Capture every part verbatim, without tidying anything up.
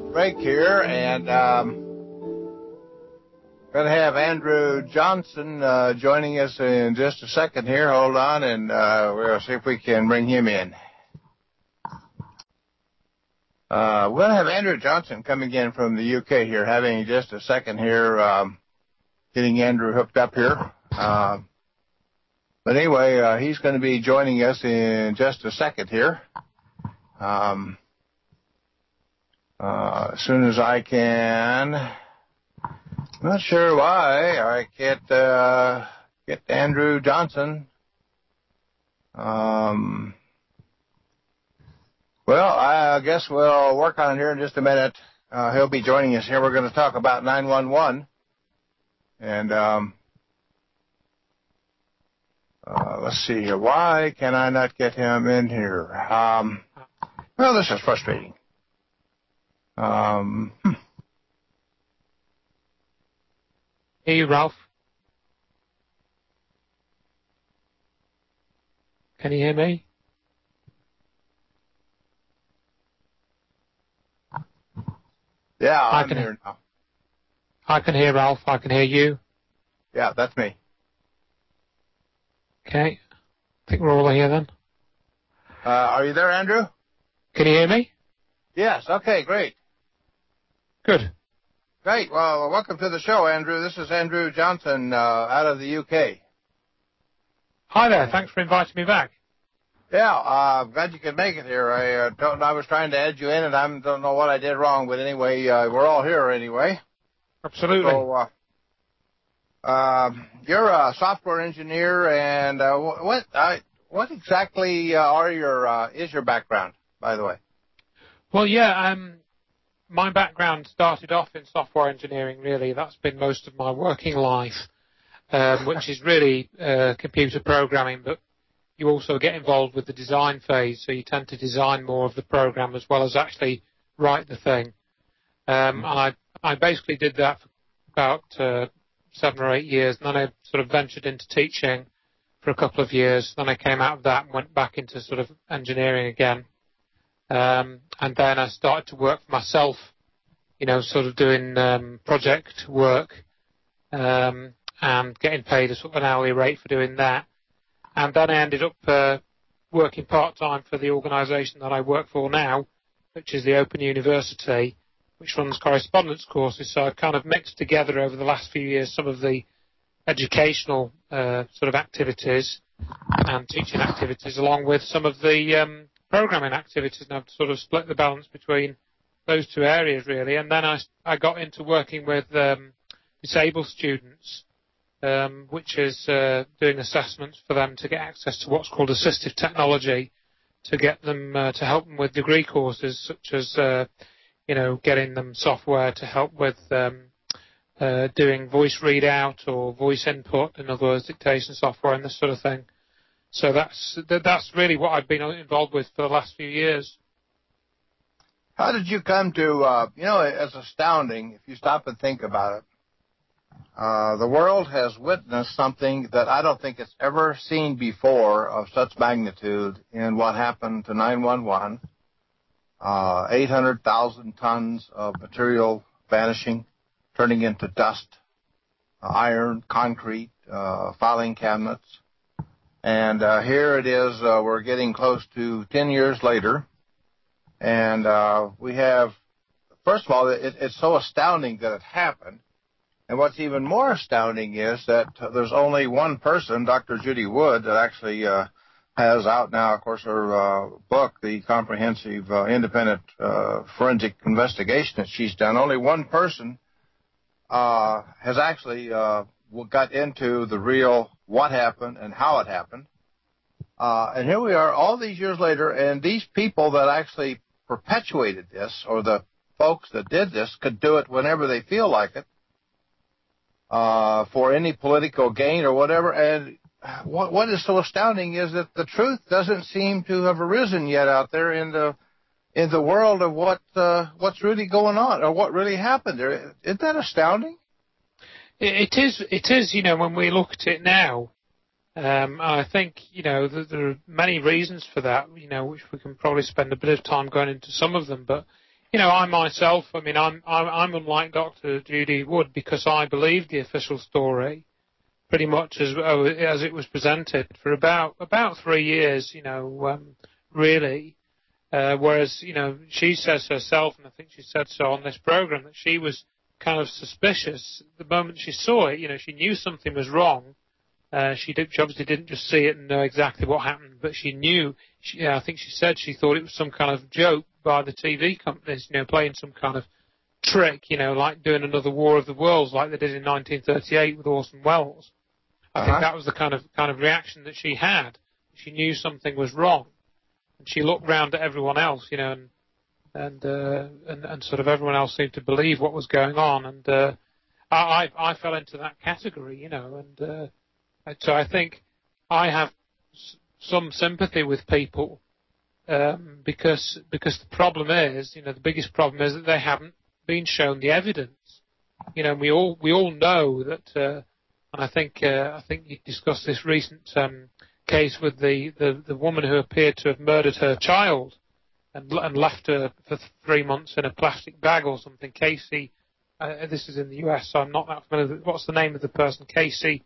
break here, and um, going to have Andrew Johnson uh, joining us in just a second here. Hold on, and uh, we'll see if we can bring him in. Uh, we're going to have Andrew Johnson coming in from the U K here, having just a second here, um, getting Andrew hooked up here. Uh, but anyway, uh, he's going to be joining us in just a second here. Um, uh, as soon as I can. I'm not sure why I can't uh, get Andrew Johnson. Um, well, I guess we'll work on it here in just a minute. Uh, he'll be joining us here. We're going to talk about nine one one. And um, uh, let's see here. Why can I not get him in here? Um, well, this is frustrating. Um, hmm. Hear you, Ralph. Can you hear me? Yeah, I I'm can, here now. I can hear Ralph. I can hear you. Yeah, that's me. Okay. I think we're all here then. Uh, are you there, Andrew? Can you hear me? Yes. Okay, great. Good. Great. Well, welcome to the show, Andrew. This is Andrew Johnson uh, out of the U K. Hi there. Thanks for inviting me back. Yeah, uh, I'm glad you could make it here. I uh, don't. I was trying to add you in, and I don't know what I did wrong. But anyway, uh, we're all here anyway. Absolutely. So, uh, uh, you're a software engineer, and uh, what I, what exactly uh, are your uh, is your background, by the way? Well, yeah. Um, my background started off in software engineering. Really, that's been most of my working life, um, which is really uh, computer programming, but you also get involved with the design phase, so you tend to design more of the program as well as actually write the thing. Um, and I, I basically did that for about uh, seven or eight years, and then I sort of ventured into teaching for a couple of years. Then I came out of that and went back into sort of engineering again. Um, and then I started to work for myself, you know, sort of doing um, project work um, and getting paid a sort of an hourly rate for doing that. And then I ended up uh, working part-time for the organisation that I work for now, which is the Open University, which runs correspondence courses. So I've kind of mixed together over the last few years some of the educational uh, sort of activities and teaching activities along with some of the um, programming activities, and I've sort of split the balance between those two areas, really. And then I, I got into working with um, disabled students, Um, which is uh, doing assessments for them to get access to what's called assistive technology, to get them uh, to help them with degree courses, such as uh, you know getting them software to help with um, uh, doing voice readout or voice input, in other words, dictation software and this sort of thing. So that's that's really what I've been involved with for the last few years. How did you come to? Uh, you know, it's astounding if you stop and think about it. Uh, the world has witnessed something that I don't think it's ever seen before of such magnitude in what happened to nine one one. Uh, eight hundred thousand tons of material vanishing, turning into dust, uh, iron, concrete, uh, filing cabinets. And uh, here it is, uh, we're getting close to ten years later. And uh, we have, first of all, it, it's so astounding that it happened. And what's even more astounding is that uh, there's only one person, Doctor Judy Wood, that actually uh, has out now, of course, her uh, book, the Comprehensive uh, Independent uh, Forensic Investigation that she's done. Only one person uh, has actually uh, got into the real what happened and how it happened. Uh, and here we are all these years later, and these people that actually perpetuated this, or the folks that did this, could do it whenever they feel like it. Uh, for any political gain or whatever. And what, what is so astounding is that the truth doesn't seem to have arisen yet out there in the in the world of what uh, what's really going on or what really happened there. Isn't that astounding? It, it is. It is. You know, when we look at it now, um, I think you know that there are many reasons for that. You know, which we can probably spend a bit of time going into some of them. But you know, I myself, I mean, I'm, I'm, I'm unlike Doctor Judy Wood because I believed the official story pretty much as, as it was presented for about, about three years, you know, um, really. Uh, whereas, you know, she says herself, and I think she said so on this program, that she was kind of suspicious the moment she saw it. You know, she knew something was wrong. Uh, she, did, she obviously didn't just see it and know exactly what happened, but she knew. She, yeah, I think she said she thought it was some kind of joke by the T V companies, you know, playing some kind of trick, you know, like doing another War of the Worlds like they did in nineteen thirty-eight with Orson Welles. I uh-huh. think that was the kind of kind of reaction that she had. She knew something was wrong, and she looked round at everyone else, you know, and and uh, and, and sort of everyone else seemed to believe what was going on, and uh, I I fell into that category, you know, and uh, so I think I have s- some sympathy with people um, because because the problem is, you know, the biggest problem is that they haven't been shown the evidence, you know, and we all we all know that. Uh, And I think uh, I think you discussed this recent um, case with the, the, the woman who appeared to have murdered her child and, and left her for three months in a plastic bag or something. Casey, uh, this is in the U S, so I'm not that familiar. With, what's the name of the person? Casey,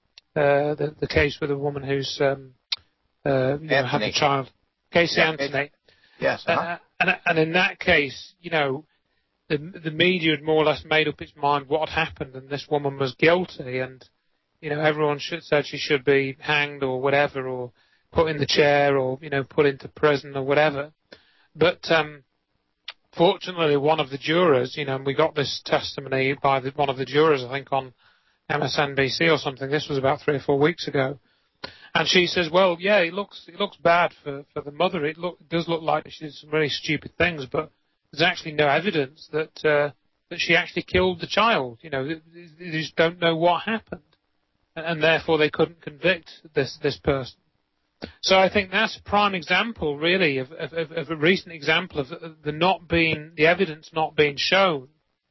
uh, the, the case with a woman who's um, uh, you know, had a child. Casey yeah, Anthony. Yes. Uh-huh. Uh, and, and in that case, you know, the the media had more or less made up its mind what had happened, and this woman was guilty, and you know everyone should, said she should be hanged or whatever, or put in the chair, or you know put into prison or whatever. But um, fortunately, one of the jurors, you know, and we got this testimony by the, one of the jurors, I think on M S N B C or something. This was about three or four weeks ago, and she says, "Well, yeah, it looks it looks bad for for the mother. It look it does look like she did some really stupid things, but." There's actually no evidence that uh, that she actually killed the child. You know, they, they just don't know what happened, and, and therefore they couldn't convict this this person. So I think that's a prime example, really, of, of, of a recent example of the not being the evidence not being shown,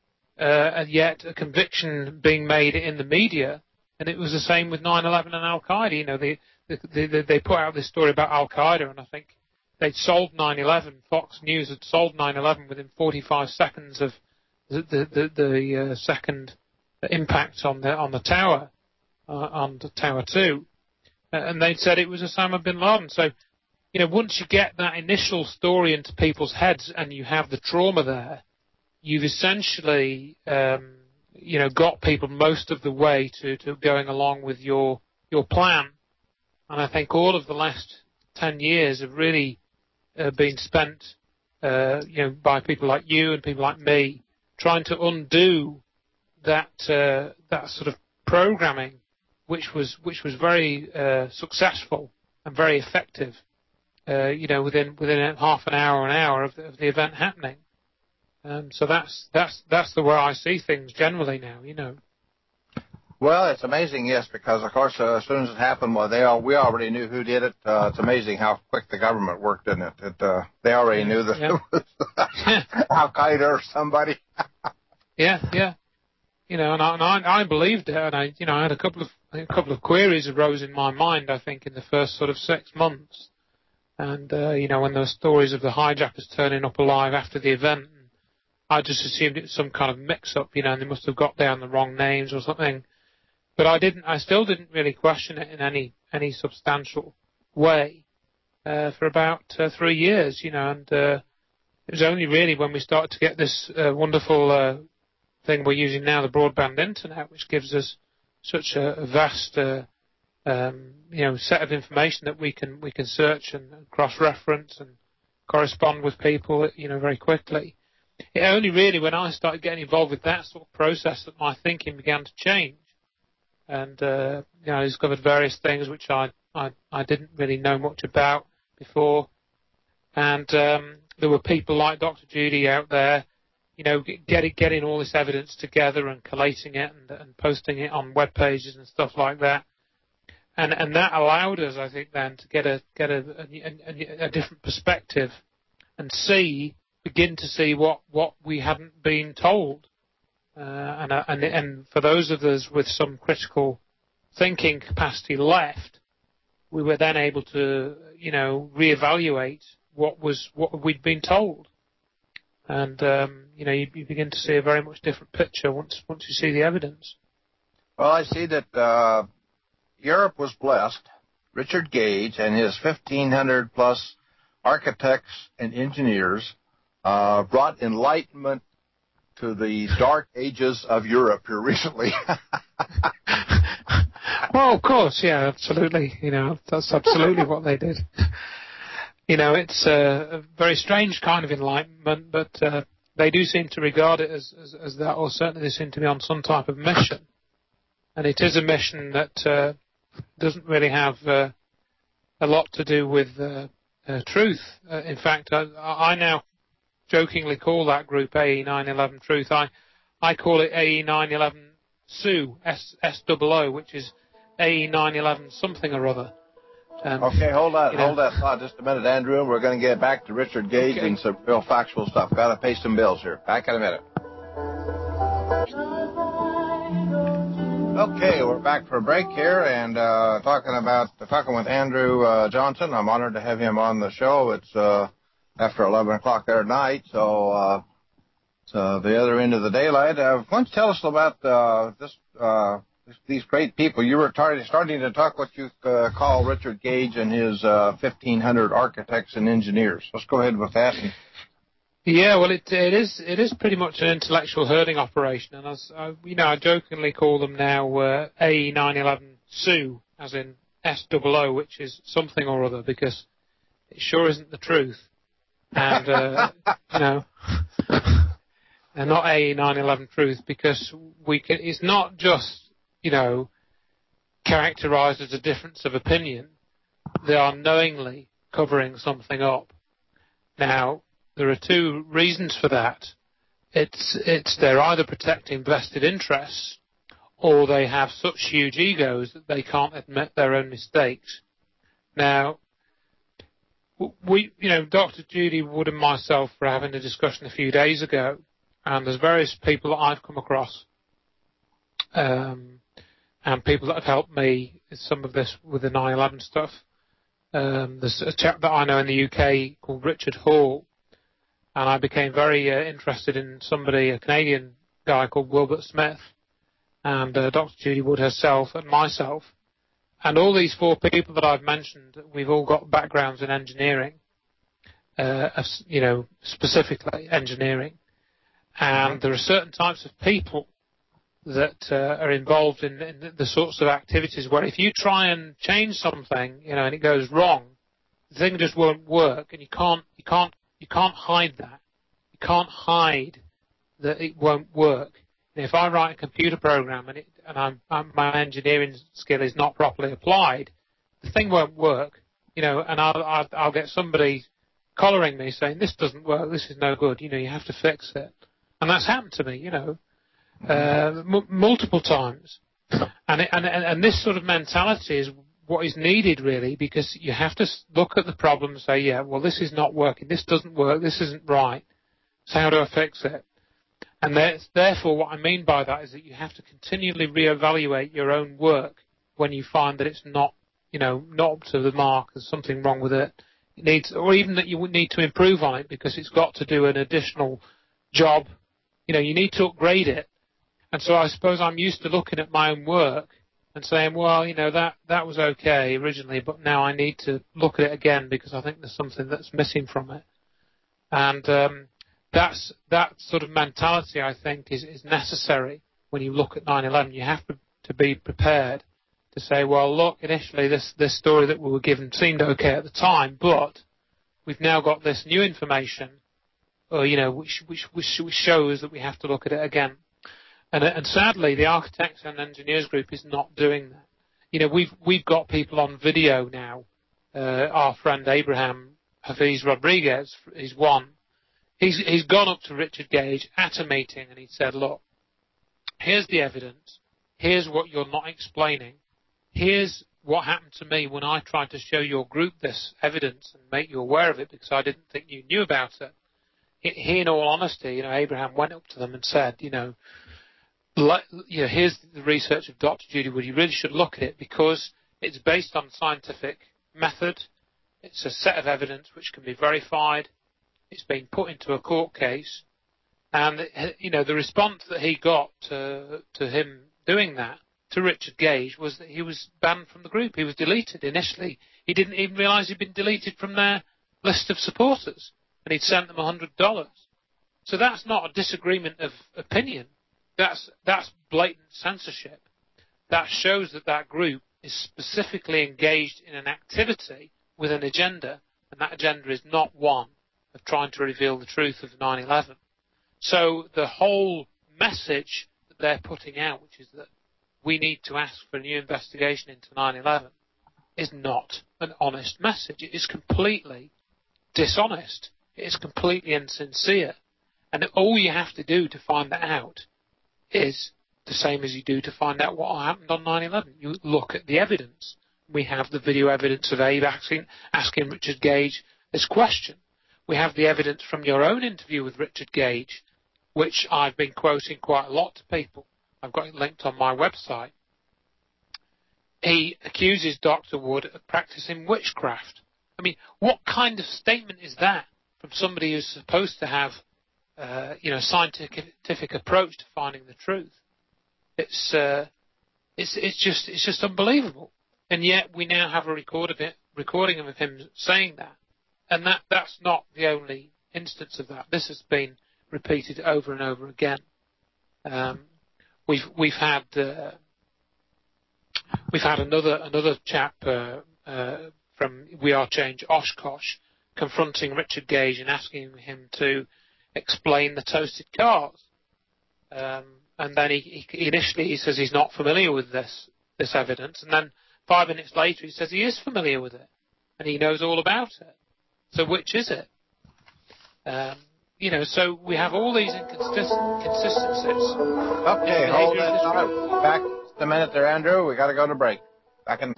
uh, and yet a conviction being made in the media. And it was the same with nine eleven and Al Qaeda. You know, they they, they they put out this story about Al Qaeda, and I think. They'd sold nine eleven. Fox News had sold nine eleven within forty-five seconds of the the, the, the uh, second impact on the on the tower, uh, on the Tower Two, uh, and they'd said it was Osama bin Laden. So, you know, once you get that initial story into people's heads and you have the trauma there, you've essentially, um, you know, got people most of the way to, to going along with your your plan. And I think all of the last ten years have really Uh, being spent, uh, you know, by people like you and people like me, trying to undo that uh, that sort of programming, which was which was very uh, successful and very effective. Uh, you know, within within half an hour, an hour of the, of the event happening. Um, so that's that's that's the way I see things generally now. You know. Well, it's amazing, yes, because, of course, uh, as soon as it happened, well, they all, we already knew who did it. Uh, it's amazing how quick the government worked in it. it uh, they already yeah, knew that yeah. it was Al-Qaeda or somebody. yeah, yeah. You know, and I, and I, I believed it, and I, you know, I had a couple of a couple of queries arose in my mind. I think in the first sort of six months, and uh, you know, when there were stories of the hijackers turning up alive after the event, I just assumed it was some kind of mix-up, you know, and they must have got down the wrong names or something. But I didn't. I still didn't really question it in any any substantial way uh, for about uh, three years, you know. And uh, it was only really when we started to get this uh, wonderful uh, thing we're using now, the broadband internet, which gives us such a, a vast, uh, um, you know, set of information that we can we can search and cross-reference and correspond with people, you know, very quickly. It only really when I started getting involved with that sort of process that my thinking began to change. And uh, you know, I discovered various things which I, I I didn't really know much about before, and um, there were people like Doctor Judy out there, you know, getting getting all this evidence together and collating it and, and posting it on web pages and stuff like that, and and that allowed us, I think, then to get a get a, a, a different perspective and see begin to see what, what we hadn't been told. Uh, and, uh, and and for those of us with some critical thinking capacity left, we were then able to, you know, reevaluate what was what we'd been told. And, um, you know, you, you begin to see a very much different picture once once you see the evidence. Well, I see that uh, Europe was blessed. Richard Gage and his fifteen hundred plus architects and engineers uh, brought enlightenment to the dark ages of Europe here recently. Well, of course, yeah, absolutely. You know, that's absolutely what they did. You know, it's a, a very strange kind of enlightenment, but uh, they do seem to regard it as, as, as that, or certainly they seem to be on some type of mission. And it is a mission that uh, doesn't really have uh, a lot to do with uh, uh, truth. Uh, in fact, I, I now jokingly call that group A E nine eleven Truth. I, I call it A E nine eleven Sue, S O O, which is A E nine eleven something or other. Um, okay, hold that, you know. hold that thought just a minute, Andrew. We're going to get back to Richard Gage Okay. and some real factual stuff. Got to pay some bills here. Back in a minute. Okay, we're back for a break here and uh, talking about talking with Andrew uh, Johnson. I'm honored to have him on the show. It's uh, after eleven o'clock there at night, so uh, it's uh, the other end of the daylight. Uh, why don't you tell us about uh, this, uh, these great people? You were tar- starting to talk what you uh, call Richard Gage and his uh, fifteen hundred architects and engineers. Let's go ahead with that. Yeah, well, it it is it is pretty much an intellectual herding operation, and as I, you know, I jokingly call them now uh, A E nine eleven Sue, as in S O O, which is something or other, because it sure isn't the truth, and uh, you know, and not A E nine eleven Truth, because we can. It's not just, you know, characterised as a difference of opinion. They are knowingly covering something up. Now, there are two reasons for that. It's, it's they're either protecting vested interests, or they have such huge egos that they can't admit their own mistakes. Now, we, you know, Doctor Judy Wood and myself were having a discussion a few days ago, and there's various people that I've come across, um, and people that have helped me with some of this with the nine eleven stuff. Um, there's a chap that I know in the U K called Richard Hall. And I became very uh, interested in somebody, a Canadian guy called Wilbert Smith, and uh, Doctor Judy Wood herself, and myself. And all these four people that I've mentioned, we've all got backgrounds in engineering, uh, you know, specifically engineering. And there are certain types of people that uh, are involved in, in the sorts of activities where if you try and change something, you know, and it goes wrong, the thing just won't work, and you can't, you can't. You can't hide that. You can't hide that it won't work. And if I write a computer program and, it, and I'm, I'm, my engineering skill is not properly applied, the thing won't work. You know, and I'll, I'll, I'll get somebody collaring me saying, "This doesn't work. This is no good. You know, you have to fix it." And that's happened to me. You know, uh, m- multiple times. And, it, and and and this sort of mentality is what is needed, really, because you have to look at the problem and say, yeah, well, this is not working, this doesn't work, this isn't right, so how do I fix it? And therefore, what I mean by that is that you have to continually reevaluate your own work when you find that it's not, you know, not up to the mark, there's something wrong with it, it needs, or even that you would need to improve on it because it's got to do an additional job. You know, you need to upgrade it. And so I suppose I'm used to looking at my own work and saying, well, you know, that, that was okay originally, but now I need to look at it again because I think there's something that's missing from it. And um, that's that sort of mentality, I think, is, is necessary when you look at nine eleven. You have to, to be prepared to say, well, look, initially this, this story that we were given seemed okay at the time, but we've now got this new information, or, you know, which, which, which shows that we have to look at it again. And, and sadly, the architects and engineers group is not doing that. You know, we've we've got people on video now. Uh, our friend Abraham Hafiz Rodriguez is one. He's he's gone up to Richard Gage at a meeting and he said, "Look, here's the evidence. Here's what you're not explaining. Here's what happened to me when I tried to show your group this evidence and make you aware of it because I didn't think you knew about it." He, in all honesty, you know, Abraham went up to them and said, you know. Like, you know, here's the research of Doctor Judy Wood. You really should look at it because it's based on scientific method. It's a set of evidence which can be verified. It's been put into a court case. And, you know, the response that he got to, to him doing that, to Richard Gage, was that he was banned from the group. He was deleted initially. He didn't even realise he'd been deleted from their list of supporters, and he'd sent them one hundred dollars. So that's not a disagreement of opinion. That's, that's blatant censorship. That shows that that group is specifically engaged in an activity with an agenda, and that agenda is not one of trying to reveal the truth of nine eleven. So the whole message that they're putting out, which is that we need to ask for a new investigation into nine eleven, is not an honest message. It is completely dishonest. It is completely insincere. And all you have to do to find that out is the same as you do to find out what happened on nine eleven. You look at the evidence. We have the video evidence of Abe asking, asking Richard Gage this question. We have the evidence from your own interview with Richard Gage, which I've been quoting quite a lot to people. I've got it linked on my website. He accuses Doctor Wood of practicing witchcraft. I mean, what kind of statement is that from somebody who's supposed to have, uh, you know, a scientific approach to finding the truth? It's, uh, it's, it's just, it's just unbelievable. And yet we now have a record of it, recording of him saying that. And that, that's not the only instance of that. This has been repeated over and over again. Um, we've we've had uh, we've had another another chap uh, uh, from We Are Change, Oshkosh, confronting Richard Gage and asking him to explain the toasted cars. Um, and then he, he initially he says he's not familiar with this this evidence, and then five minutes later he says he is familiar with it and he knows all about it. So which is it? Um, You know, so we have all these inconsistencies. Okay, hold that thought. Back just a minute there, Andrew. We got to go to break. Back in.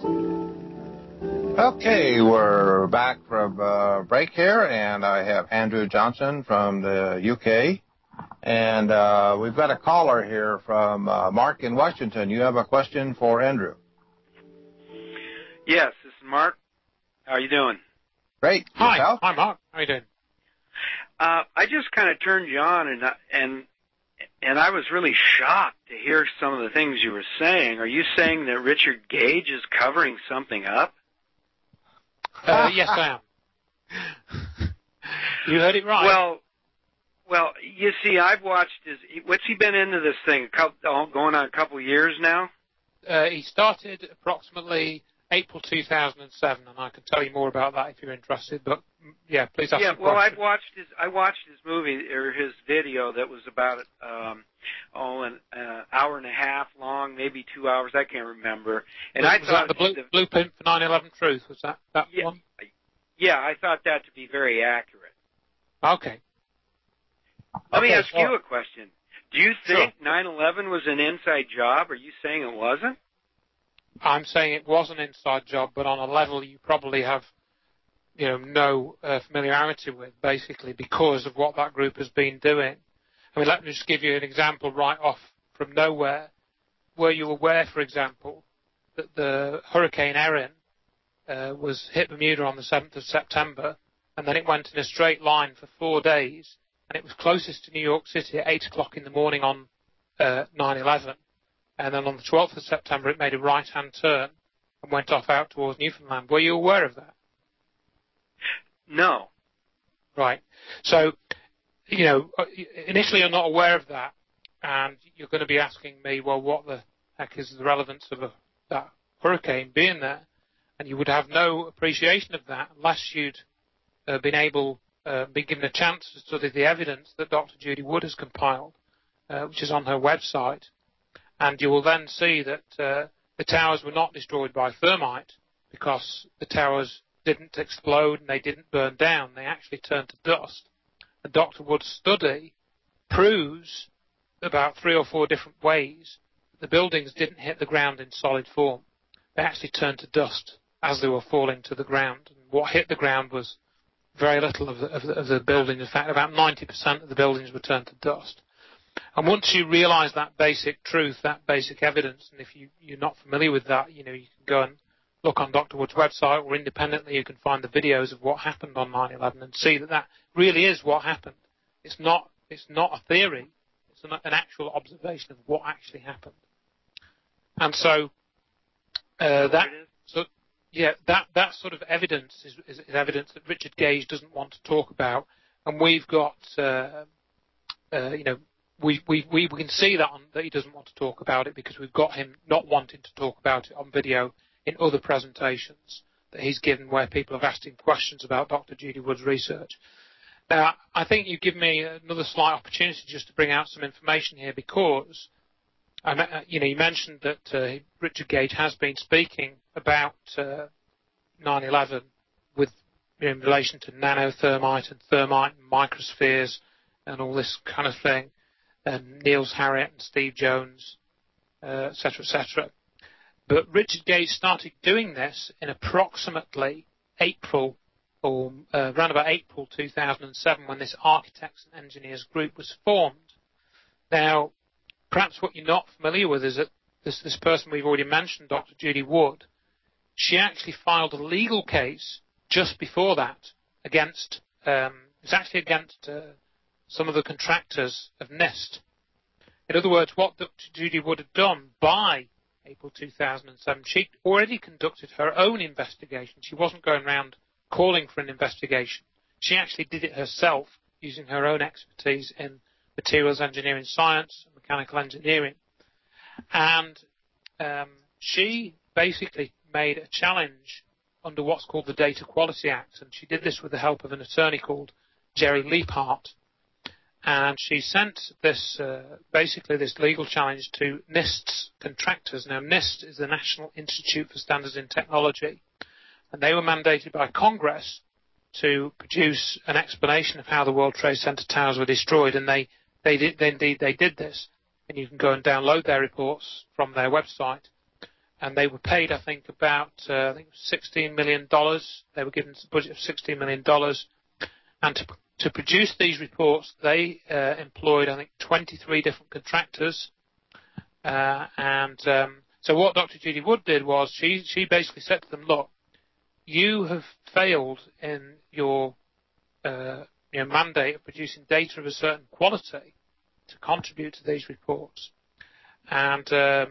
Okay, we're back from uh, break here, and I have Andrew Johnson from the U K, and uh, we've got a caller here from uh, Mark in Washington. You have a question for Andrew? Yes, this is Mark. How are you doing? Great. Hi, Yourself? hi, Mark. How are you doing? Uh, I just kind of turned you on, and and and I was really shocked to hear some of the things you were saying. Are you saying that Richard Gage is covering something up? Uh, yes, I am. You heard it right. Well, well, you see, I've watched his. What's he been into this thing? A couple, going on a couple of years now. Uh, he started approximately April two thousand seven, and I can tell you more about that if you're interested. But yeah, please ask. Yeah, the well, question. I've watched his. I watched his movie or his video that was about um, oh, an uh, hour and a half long, maybe two hours. I can't remember. And was, I was thought that the blue, the, blueprint for nine eleven Truth. Was that that yeah, one? Yeah, I thought that to be very accurate. Okay. Let okay, me ask well, you a question. Do you think sure. nine eleven was an inside job? Are you saying it wasn't? I'm saying it was an inside job, but on a level you probably have, you know, no uh, familiarity with, basically, because of what that group has been doing. I mean, let me just give you an example right off from nowhere. Were you aware, for example, that the Hurricane Erin uh, was hit Bermuda on the seventh of September, and then it went in a straight line for four days, and it was closest to New York City at eight o'clock in the morning on uh, nine eleven. And then on the twelfth of September, it made a right-hand turn and went off out towards Newfoundland. Were you aware of that? No. Right. So, you know, initially you're not aware of that, and you're going to be asking me, well, what the heck is the relevance of a, that hurricane being there? And you would have no appreciation of that unless you'd uh, been able, uh, been given a chance to study the evidence that Doctor Judy Wood has compiled, uh, which is on her website. And you will then see that uh, the towers were not destroyed by thermite because the towers didn't explode and they didn't burn down. They actually turned to dust. And Doctor Wood's study proves about three or four different ways that the buildings didn't hit the ground in solid form. They actually turned to dust as they were falling to the ground. And what hit the ground was very little of the, of the, of the building. In fact, about ninety percent of the buildings were turned to dust. And once you realise that basic truth, that basic evidence, and if you, you're not familiar with that, you know, you can go and look on Doctor Wood's website, or independently you can find the videos of what happened on nine eleven and see that that really is what happened. It's not, it's not a theory. It's an, an actual observation of what actually happened. And so uh, that, so, yeah, that, that sort of evidence is, is, is evidence that Richard Gage doesn't want to talk about. And we've got, uh, uh, you know, we, we, we can see that, on, that he doesn't want to talk about it because we've got him not wanting to talk about it on video in other presentations that he's given where people have asked him questions about Doctor Judy Wood's research. Now, I think you give me another slight opportunity just to bring out some information here because, I, you know, you mentioned that uh, Richard Gage has been speaking about uh, nine eleven with you know, in relation to nanothermite and thermite and microspheres and all this kind of thing, and Niels Harriot and Steve Jones, uh, et cetera, et cetera. But Richard Gage started doing this in approximately April, or uh, around about April two thousand seven, when this Architects and Engineers group was formed. Now, perhaps what you're not familiar with is that this, this person we've already mentioned, Doctor Judy Wood, she actually filed a legal case just before that against, um, it was actually against uh, some of the contractors of NIST. In other words, what Doctor Judy Wood had done by April two thousand seven, she'd already conducted her own investigation. She wasn't going around calling for an investigation. She actually did it herself using her own expertise in materials engineering science and mechanical engineering. And um, she basically made a challenge under what's called the Data Quality Act, and she did this with the help of an attorney called Jerry Leaphart. And she sent this, uh, basically this legal challenge to NIST's contractors. Now, NIST is the National Institute for Standards in Technology, and they were mandated by Congress to produce an explanation of how the World Trade Center towers were destroyed, and they, they did, they, indeed, they did this. And you can go and download their reports from their website. And they were paid, I think, about uh, I think sixteen million dollars. They were given a budget of sixteen million dollars. And to, to produce these reports, they uh, employed, I think, twenty-three different contractors. Uh, and um, so what Doctor Judy Wood did was she, she basically said to them, look, you have failed in your, uh, your mandate of producing data of a certain quality to contribute to these reports. And um,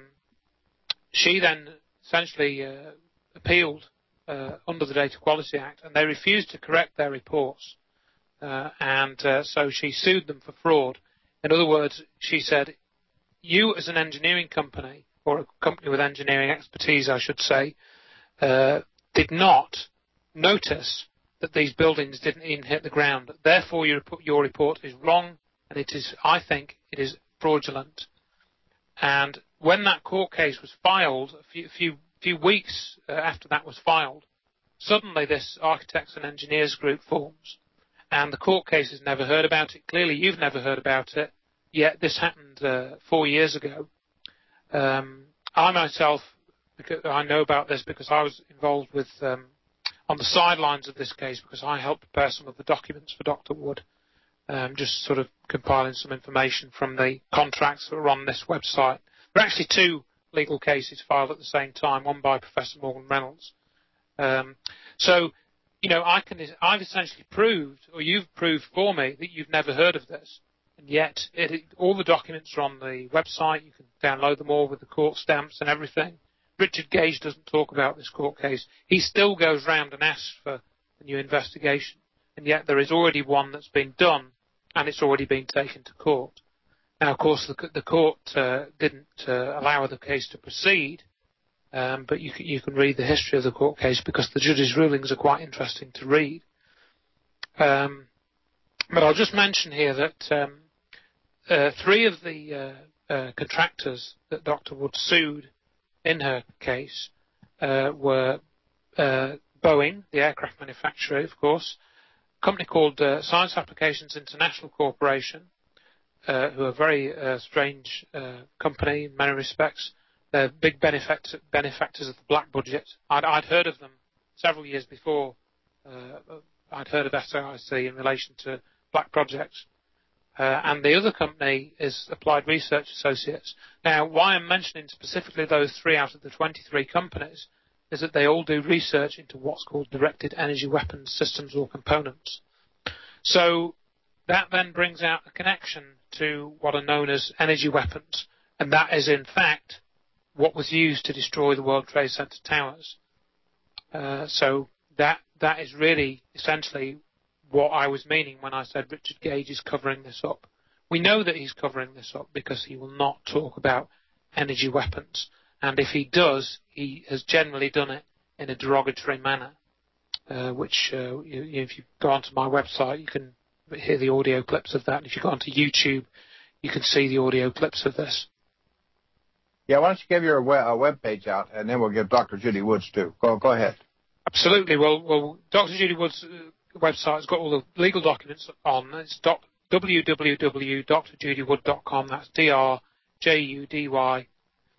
she then essentially uh, appealed uh, under the Data Quality Act, and they refused to correct their reports. Uh, and uh, so she sued them for fraud. In other words, she said, you as an engineering company, or a company with engineering expertise, I should say, uh, did not notice that these buildings didn't even hit the ground. Therefore, your, your report is wrong, and it is, I think, it is fraudulent. And when that court case was filed, a few, few, few weeks uh, after that was filed, suddenly this Architects and Engineers group forms. And the court case has never heard about it. Clearly, you've never heard about it. Yet this happened uh, four years ago. Um, I myself, because I know about this because I was involved with um, on the sidelines of this case because I helped prepare some of the documents for Doctor Wood. Um, just sort of compiling some information from the contracts that are on this website. There are actually two legal cases filed at the same time, one by Professor Morgan Reynolds. Um, so, you know, I can, I've essentially proved, or you've proved for me, that you've never heard of this. And yet, it, it, all the documents are on the website. You can download them all with the court stamps and everything. Richard Gage doesn't talk about this court case. He still goes round and asks for a new investigation. And yet there is already one that's been done, and it's already been taken to court. Now, of course, the, the court uh, didn't uh, allow the case to proceed, um, but you can, you can read the history of the court case because the judge's rulings are quite interesting to read. Um, but I'll just mention here that um, uh, three of the uh, uh, contractors that Doctor Wood sued in her case uh, were uh, Boeing, the aircraft manufacturer, of course, a company called uh, Science Applications International Corporation, uh, who are a very uh, strange uh, company in many respects. They're big benefactors, benefactors of the black budget. I'd, I'd heard of them several years before. Uh, I'd heard of S A I C in relation to black projects. Uh, and the other company is Applied Research Associates. Now, why I'm mentioning specifically those three out of the twenty-three companies is that they all do research into what's called directed energy weapons systems or components. So that then brings out a connection to what are known as energy weapons, and that is in fact what was used to destroy the World Trade Center towers. Uh, so that that is really essentially what I was meaning when I said Richard Gage is covering this up. We know that he's covering this up because he will not talk about energy weapons, and if he does, he has generally done it in a derogatory manner, uh, which uh, you, if you go onto my website, you can hear the audio clips of that. If you go onto YouTube, you can see the audio clips of this. Yeah, why don't you give your web, uh, web page out, and then we'll give Doctor Judy Woods too. Go, go ahead. Absolutely. Well, well, Doctor Judy Woods' uh, website has got all the legal documents on. It's doc, w w w dot d r judy wood dot com. That's D R J U D Y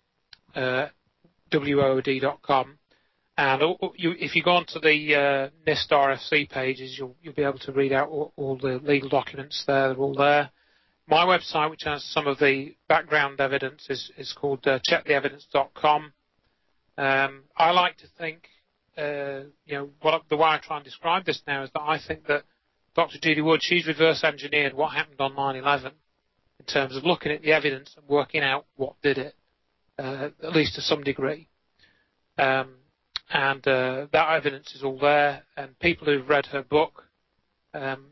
uh, W O O D dot com. And all, you, if you go onto the uh, NIST R F C pages, you'll, you'll be able to read out all, all the legal documents there. They're all there. My website, which has some of the background evidence, is, is called uh, check the evidence dot com. Um, I like to think, uh, you know, what, the way I try and describe this now is that I think that Doctor Judy Wood, she's reverse engineered what happened on nine eleven in terms of looking at the evidence and working out what did it, uh, at least to some degree. Um, and uh, that evidence is all there, and people who've read her book um,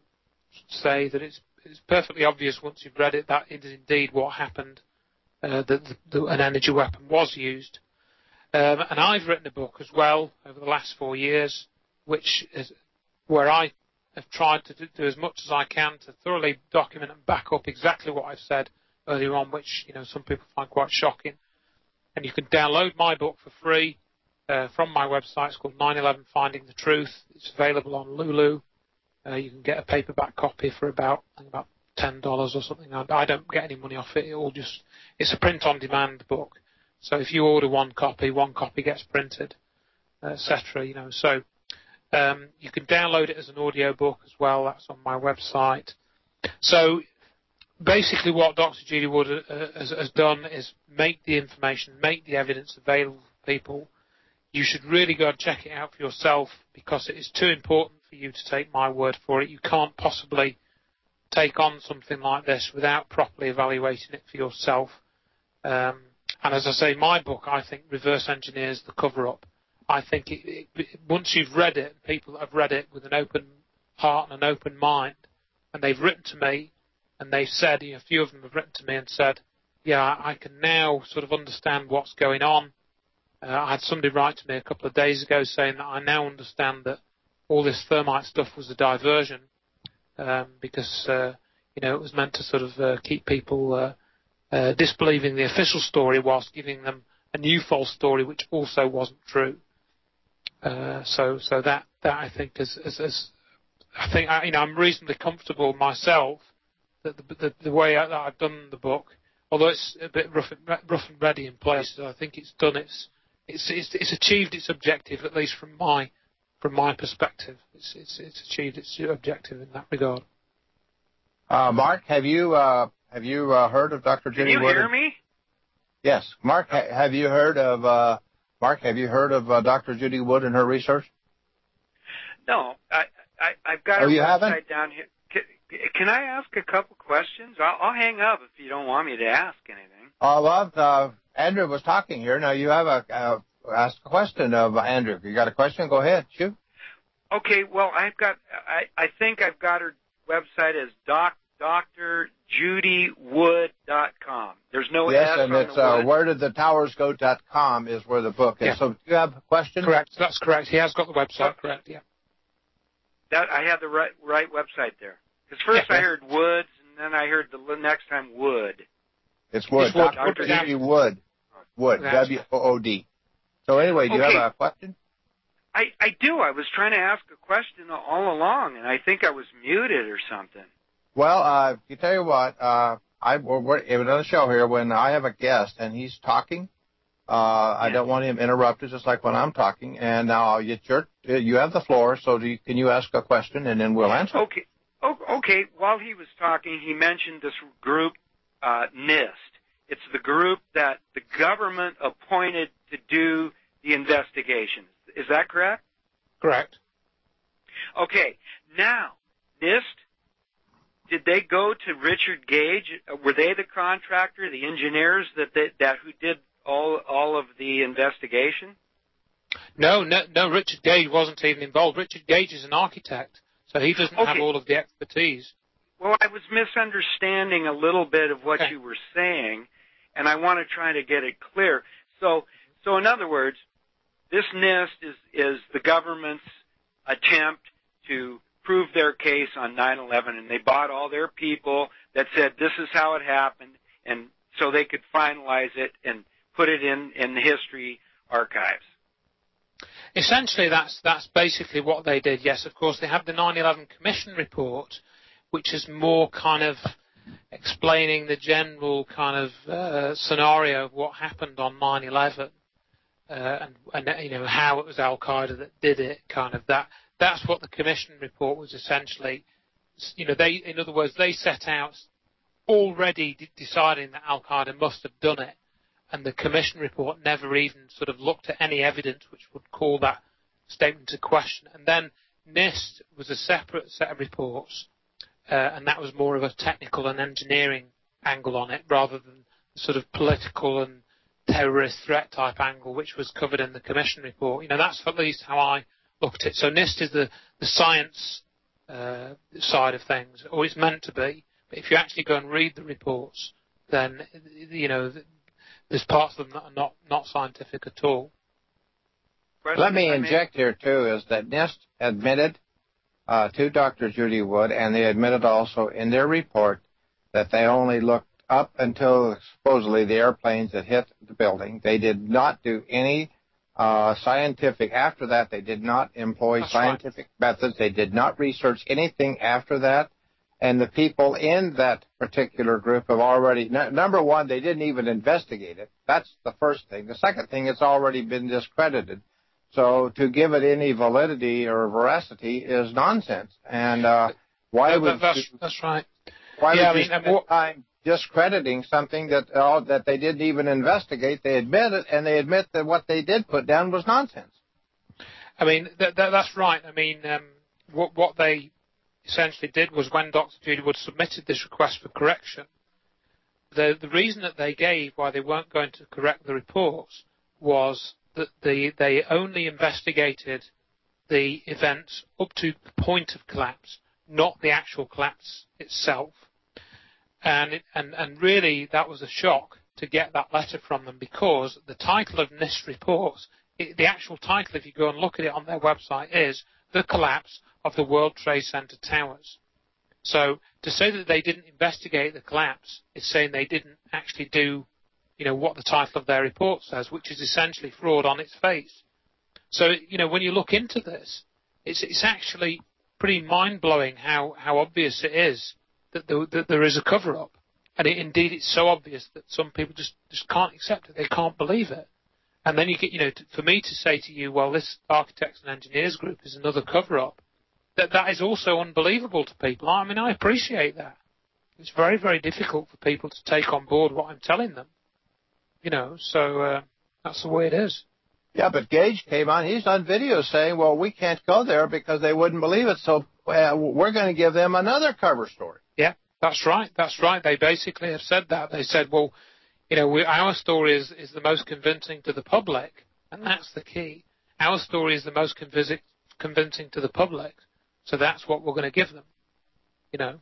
say that it's It's perfectly obvious once you've read it that it is indeed what happened, uh, that the, the, an energy weapon was used. Um, and I've written a book as well over the last four years, which is where I have tried to do, do as much as I can to thoroughly document and back up exactly what I've said earlier on, which you know some people find quite shocking. And you can download my book for free uh, from my website. It's called nine eleven Finding the Truth. It's available on Lulu. Uh, you can get a paperback copy for about I think about ten dollars or something. I, I don't get any money off it. It all just it's a print-on-demand book. So if you order one copy, one copy gets printed, et cetera. You know, so um, you can download it as an audio book as well. That's on my website. So basically, what Doctor Judy Wood uh, has, has done is make the information, make the evidence available for people. You should really go and check it out for yourself because it is too important for you to take my word for it. You can't possibly take on something like this without properly evaluating it for yourself. Um, and as I say, my book, I think, reverse engineers the cover-up. I think it, it, once you've read it, people that have read it with an open heart and an open mind, and they've written to me, and they've said, you know, a few of them have written to me and said, yeah, I can now sort of understand what's going on. Uh, I had somebody write to me a couple of days ago saying that I now understand that all this thermite stuff was a diversion um, because, uh, you know, it was meant to sort of uh, keep people uh, uh, disbelieving the official story whilst giving them a new false story which also wasn't true. Uh, so, so that, that I think is, is, is I think, I, you know, I'm reasonably comfortable myself that the, the, the way I, that I've done the book, although it's a bit rough and, rough and ready in places, I think it's done its It's, it's, it's achieved its objective, at least from my from my perspective. It's, it's, it's achieved its objective in that regard. Uh, Mark, have you uh, have you uh, heard of Doctor Judy Wood? Can you hear me? Yes, Mark. Ha- have you heard of uh, Mark? Have you heard of uh, Doctor Judy Wood and her research? No, I, I I've got oh, her you website haven't? down here. Can, can I ask a couple questions? I'll, I'll hang up if you don't want me to ask anything. Oh, well, uh, Andrew was talking here. Now you have a uh, ask a question of Andrew. You got a question? Go ahead. Shoot. Okay. Well, I've got. I I think I've got her website as doc Doctor Judy Wood dot com. There's no yes, S and on it's the uh, wood. where did the towers go dot com is where the book is. Yeah. So do you have a question? Correct. That's correct. He has got the website. Oh. Correct. Yeah. That I had the right right website there. Because first Yeah. I heard Woods, and then I heard the next time Wood. It's Wood. It's Wood. Doctor Wood. Judy Wood. Wood. That's W O O D. So anyway, do you Okay. have a question? I, I do. I was trying to ask a question all along, and I think I was muted or something. Well, uh, you tell you what, uh, I, we're, we're in a show here when I have a guest and he's talking. Uh, I Yeah. don't want him interrupted, just like when I'm talking. And now I'll get your, you have the floor. So do you, can you ask a question and then we'll answer? Okay. Oh, okay. While he was talking, he mentioned this group, uh, NIST. It's the group that the government appointed to do the investigation. Is that correct? Correct. Okay. Now, NIST, did they go to Richard Gage? Were they the contractor, the engineers that they, that who did all all of the investigation? No, no, no. Richard Gage wasn't even involved. Richard Gage is an architect, so he doesn't okay. have all of the expertise. Well, I was misunderstanding a little bit of what okay. you were saying, and I want to try to get it clear. So, so in other words, this NIST is is the government's attempt to prove their case on nine eleven, and they bought all their people that said this is how it happened, and so they could finalize it and put it in, in the history archives. Essentially, that's that's basically what they did. Yes, of course, they have the nine eleven Commission report, which is more kind of explaining the general kind of uh, scenario of what happened on nine eleven, uh, and, and you know how it was Al Qaeda that did it. Kind of that. That's what the Commission report was essentially. You know, they, in other words, they set out already de- deciding that Al Qaeda must have done it, and the Commission report never even sort of looked at any evidence which would call that statement into question. And then NIST was a separate set of reports, uh, and that was more of a technical and engineering angle on it, rather than the sort of political and terrorist threat type angle which was covered in the Commission report. You know, that's at least how I looked at it. So NIST is the, the science uh, side of things, or it's meant to be. But if you actually go and read the reports, then, you know, there's parts of them that are not, not scientific at all. Let me inject here, too, is that NIST admitted uh, to Doctor Judy Wood, and they admitted also in their report that they only looked up until supposedly the airplanes that hit the building. They did not do any uh, scientific. After that, they did not employ That's scientific right. methods. They did not research anything after that. And the people in that particular group have already, n- number one, they didn't even investigate it. That's the first thing. The second thing, it's already been discredited. So to give it any validity or veracity is nonsense. And uh, why no, would that's, you, that's right. why yeah, would I you mean, spend what, time discrediting something that uh, that they didn't even investigate? They admit it, and they admit that what they did put down was nonsense. I mean, th- th- that's right. I mean, um, what, what they essentially did was when Doctor Judy Wood submitted this request for correction, the the reason that they gave why they weren't going to correct the reports was that the, they only investigated the events up to the point of collapse, not the actual collapse itself. And, it, and, and really that was a shock to get that letter from them, because the title of NIST reports, it, the actual title, if you go and look at it on their website, is The Collapse of the World Trade Center Towers. So to say that they didn't investigate the collapse is saying they didn't actually do, you know, what the title of their report says, which is essentially fraud on its face. So, you know, when you look into this, it's, it's actually pretty mind-blowing how, how obvious it is that there, that there is a cover-up. And it, indeed, it's so obvious that some people just, just can't accept it. They can't believe it. And then you get, you know, to, for me to say to you, well, this architects and engineers group is another cover-up, that that is also unbelievable to people. I mean, I appreciate that. It's very, very difficult for people to take on board what I'm telling them. You know, so uh, that's the way it is. Yeah, but Gage came on. He's on video saying, well, we can't go there because they wouldn't believe it, so uh, we're going to give them another cover story. Yeah, that's right. That's right. They basically have said that. They said, well, you know, we, our story is, is the most convincing to the public, and that's the key. Our story is the most convincing, convincing to the public, so that's what we're going to give them, you know.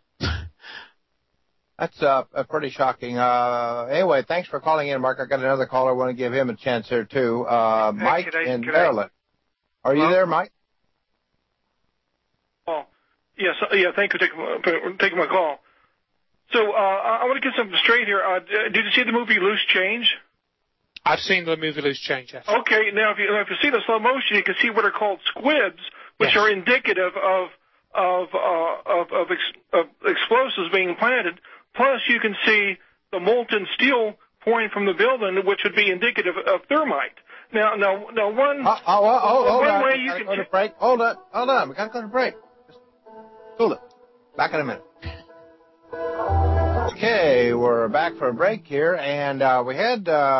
That's uh, pretty shocking. Uh, anyway, thanks for calling in, Mark. I got another caller. I want to give him a chance here, too. Uh, Hey, Mike could I- in could Maryland. I- Are you Hello? there, Mike? Oh, yes, yeah. Thank you for taking my, for taking my call. So uh, I want to get something straight here. Uh, did you see the movie Loose Change? I've seen the movie Loose Change, yes. Okay, now if you if you see the slow motion, you can see what are called squibs, which Yes. are indicative of of uh, of of, ex, of explosives being planted. Plus, you can see the molten steel pouring from the building, which would be indicative of thermite. Now, now, now, one Oh, oh, oh, oh, hold one on. way We you gotta can go to t- break. Hold on. Hold on. We got to go to break. Just hold it. Back in a minute. Okay, we're back for a break here, and uh, we had uh,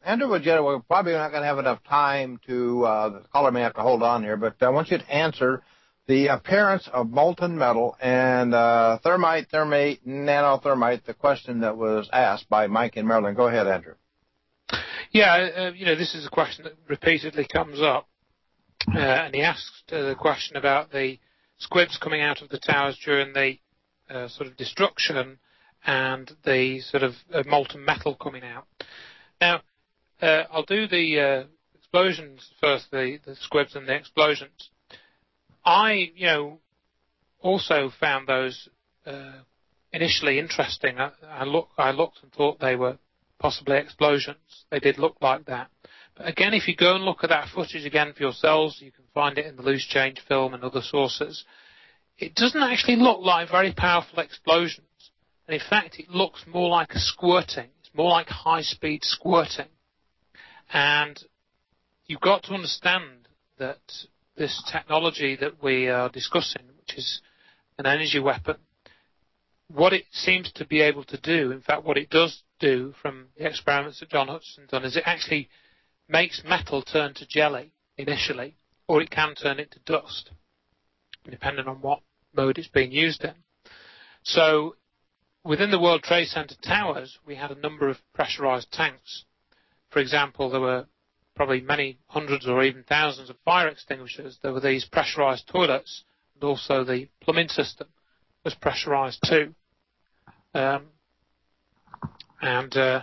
Andrew, would you, we're probably not going to have enough time to, uh, the caller may have to hold on here, but I want you to answer the appearance of molten metal and uh, thermite, thermate, nanothermite, the question that was asked by Mike in Maryland. Go ahead, Andrew. Yeah, uh, you know, this is a question that repeatedly comes up. Uh, and he asked uh, the question about the squibs coming out of the towers during the uh, sort of destruction and the sort of uh, molten metal coming out. Now, uh, I'll do the uh, explosions first, the, the squibs and the explosions. I, you know, also found those uh, initially interesting. I, I, look, I looked and thought they were possibly explosions. They did look like that. But again, if you go and look at that footage again for yourselves, you can find it in the loose change film and other sources. It doesn't actually look like very powerful explosions. And in fact, it looks more like a squirting. It's more like high-speed squirting. And you've got to understand that this technology that we are discussing, which is an energy weapon, what it seems to be able to do, in fact, what it does do from the experiments that John Hutchison's done, is it actually makes metal turn to jelly initially, or it can turn it to dust, depending on what mode it's being used in. So within the World Trade Center towers, we had a number of pressurized tanks. For example, there were probably many hundreds or even thousands of fire extinguishers. There were these pressurized toilets, and also the plumbing system was pressurized too. Um, and uh,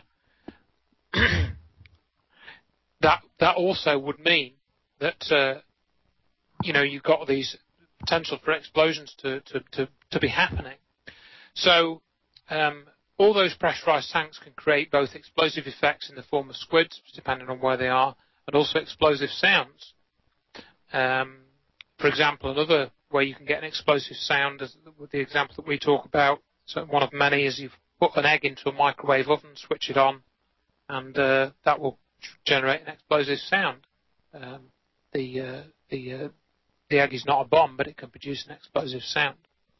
that that also would mean that uh, you know you've got these potential for explosions to to, to, to be happening. So um, all those pressurized tanks can create both explosive effects in the form of squids, depending on where they are, and also explosive sounds. Um, for example, another way you can get an explosive sound, is with the example that we talk about, so one of many, is you put an egg into a microwave oven, switch it on, and uh, that will generate an explosive sound. Um, the uh, the uh, the egg is not a bomb, but it can produce an explosive sound.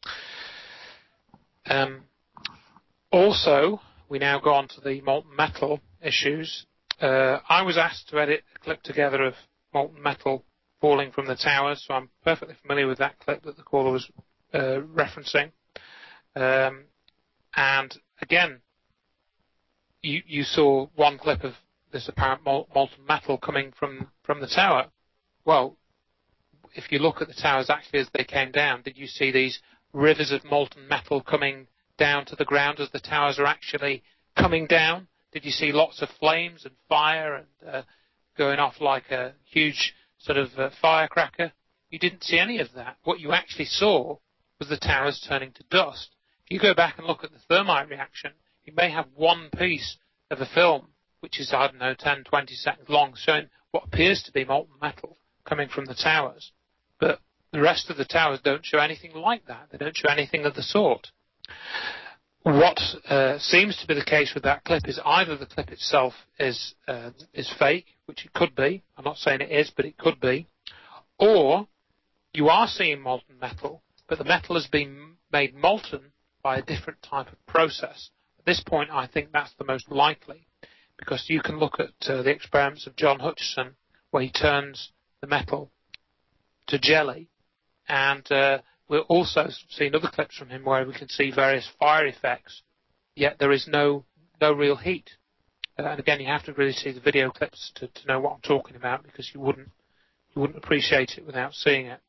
Um, also, we now go on to the molten metal issues. Uh, I was asked to edit a clip together of molten metal falling from the towers, so I'm perfectly familiar with that clip that the caller was uh, referencing. Um, and again, you, you saw one clip of this apparent mol- molten metal coming from, from the tower. Well, if you look at the towers actually as they came down, did you see these rivers of molten metal coming down to the ground as the towers are actually coming down? Did you see lots of flames and fire and uh, going off like a huge sort of uh, firecracker? You didn't see any of that. What you actually saw was the towers turning to dust. If you go back and look at the thermite reaction, you may have one piece of a film, which is, I don't know, ten, twenty seconds long, showing what appears to be molten metal coming from the towers. But the rest of the towers don't show anything like that. They don't show anything of the sort. What uh, seems to be the case with that clip is either the clip itself is uh, is fake, which it could be. I'm not saying it is, but it could be. Or you are seeing molten metal, but the metal has been made molten by a different type of process. At this point, I think that's the most likely, because you can look at uh, the experiments of John Hutchison, where he turns the metal to jelly, and uh, we're also seeing other clips from him where we can see various fire effects, yet there is no no real heat. Uh, and again, you have to really see the video clips to, to know what I'm talking about, because you wouldn't you wouldn't appreciate it without seeing it.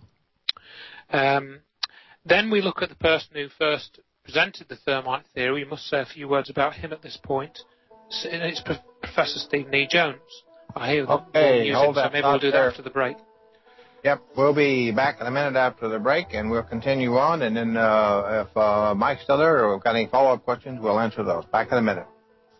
Um, then we look at the person who first presented the thermite theory. We must say a few words about him at this point. It's Professor Stephen E. Jones. I hear okay, music, hold so that maybe we'll do that after the break. Yep, we'll be back in a minute after the break, and we'll continue on. And then uh, if uh, Mike's still there or we've got any follow-up questions, we'll answer those. Back in a minute.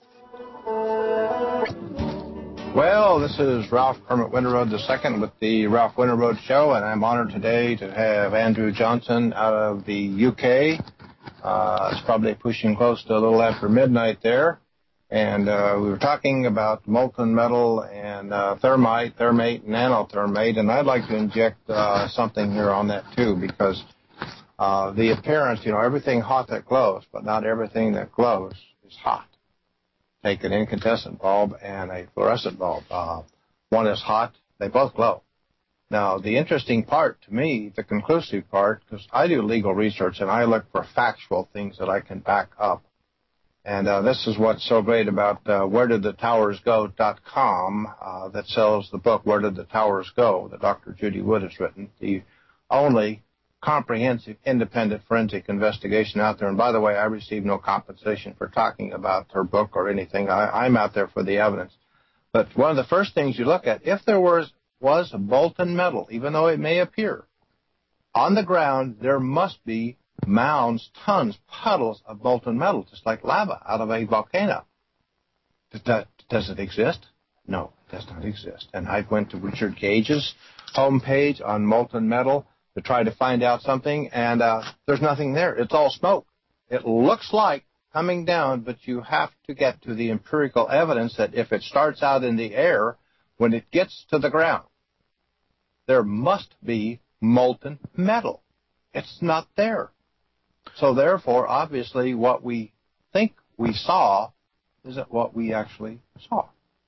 Well, this is Ralph Kermit Winterroad the second with the Ralph Winterroad Show, and I'm honored today to have Andrew Johnson out of the U K. Uh, it's probably pushing close to a little after midnight there. And uh, we were talking about molten metal and uh, thermite, thermate, and nanothermate, and I'd like to inject uh, something here on that too, because uh, the appearance, you know, everything hot that glows, but not everything that glows is hot. take an incandescent bulb and a fluorescent bulb. Uh, one is hot. They both glow. Now, the interesting part to me, the conclusive part, because I do legal research and I look for factual things that I can back up. And uh, this is what's so great about uh, where did the towers go dot com uh, that sells the book Where Did the Towers Go that Doctor Judy Wood has written, the only comprehensive independent forensic investigation out there. And by the way, I receive no compensation for talking about her book or anything. I, I'm out there for the evidence. But one of the first things you look at, if there was was molten metal, even though it may appear, on the ground there must be mounds, tons, puddles of molten metal, just like lava out of a volcano. Does, that, does it exist? No, it does not exist. And I went to Richard Gage's homepage on molten metal to try to find out something, and uh, there's nothing there. It's all smoke. It looks like coming down, but you have to get to the empirical evidence that if it starts out in the air, when it gets to the ground, there must be molten metal. It's not there. So therefore, obviously, what we think we saw isn't what we actually saw.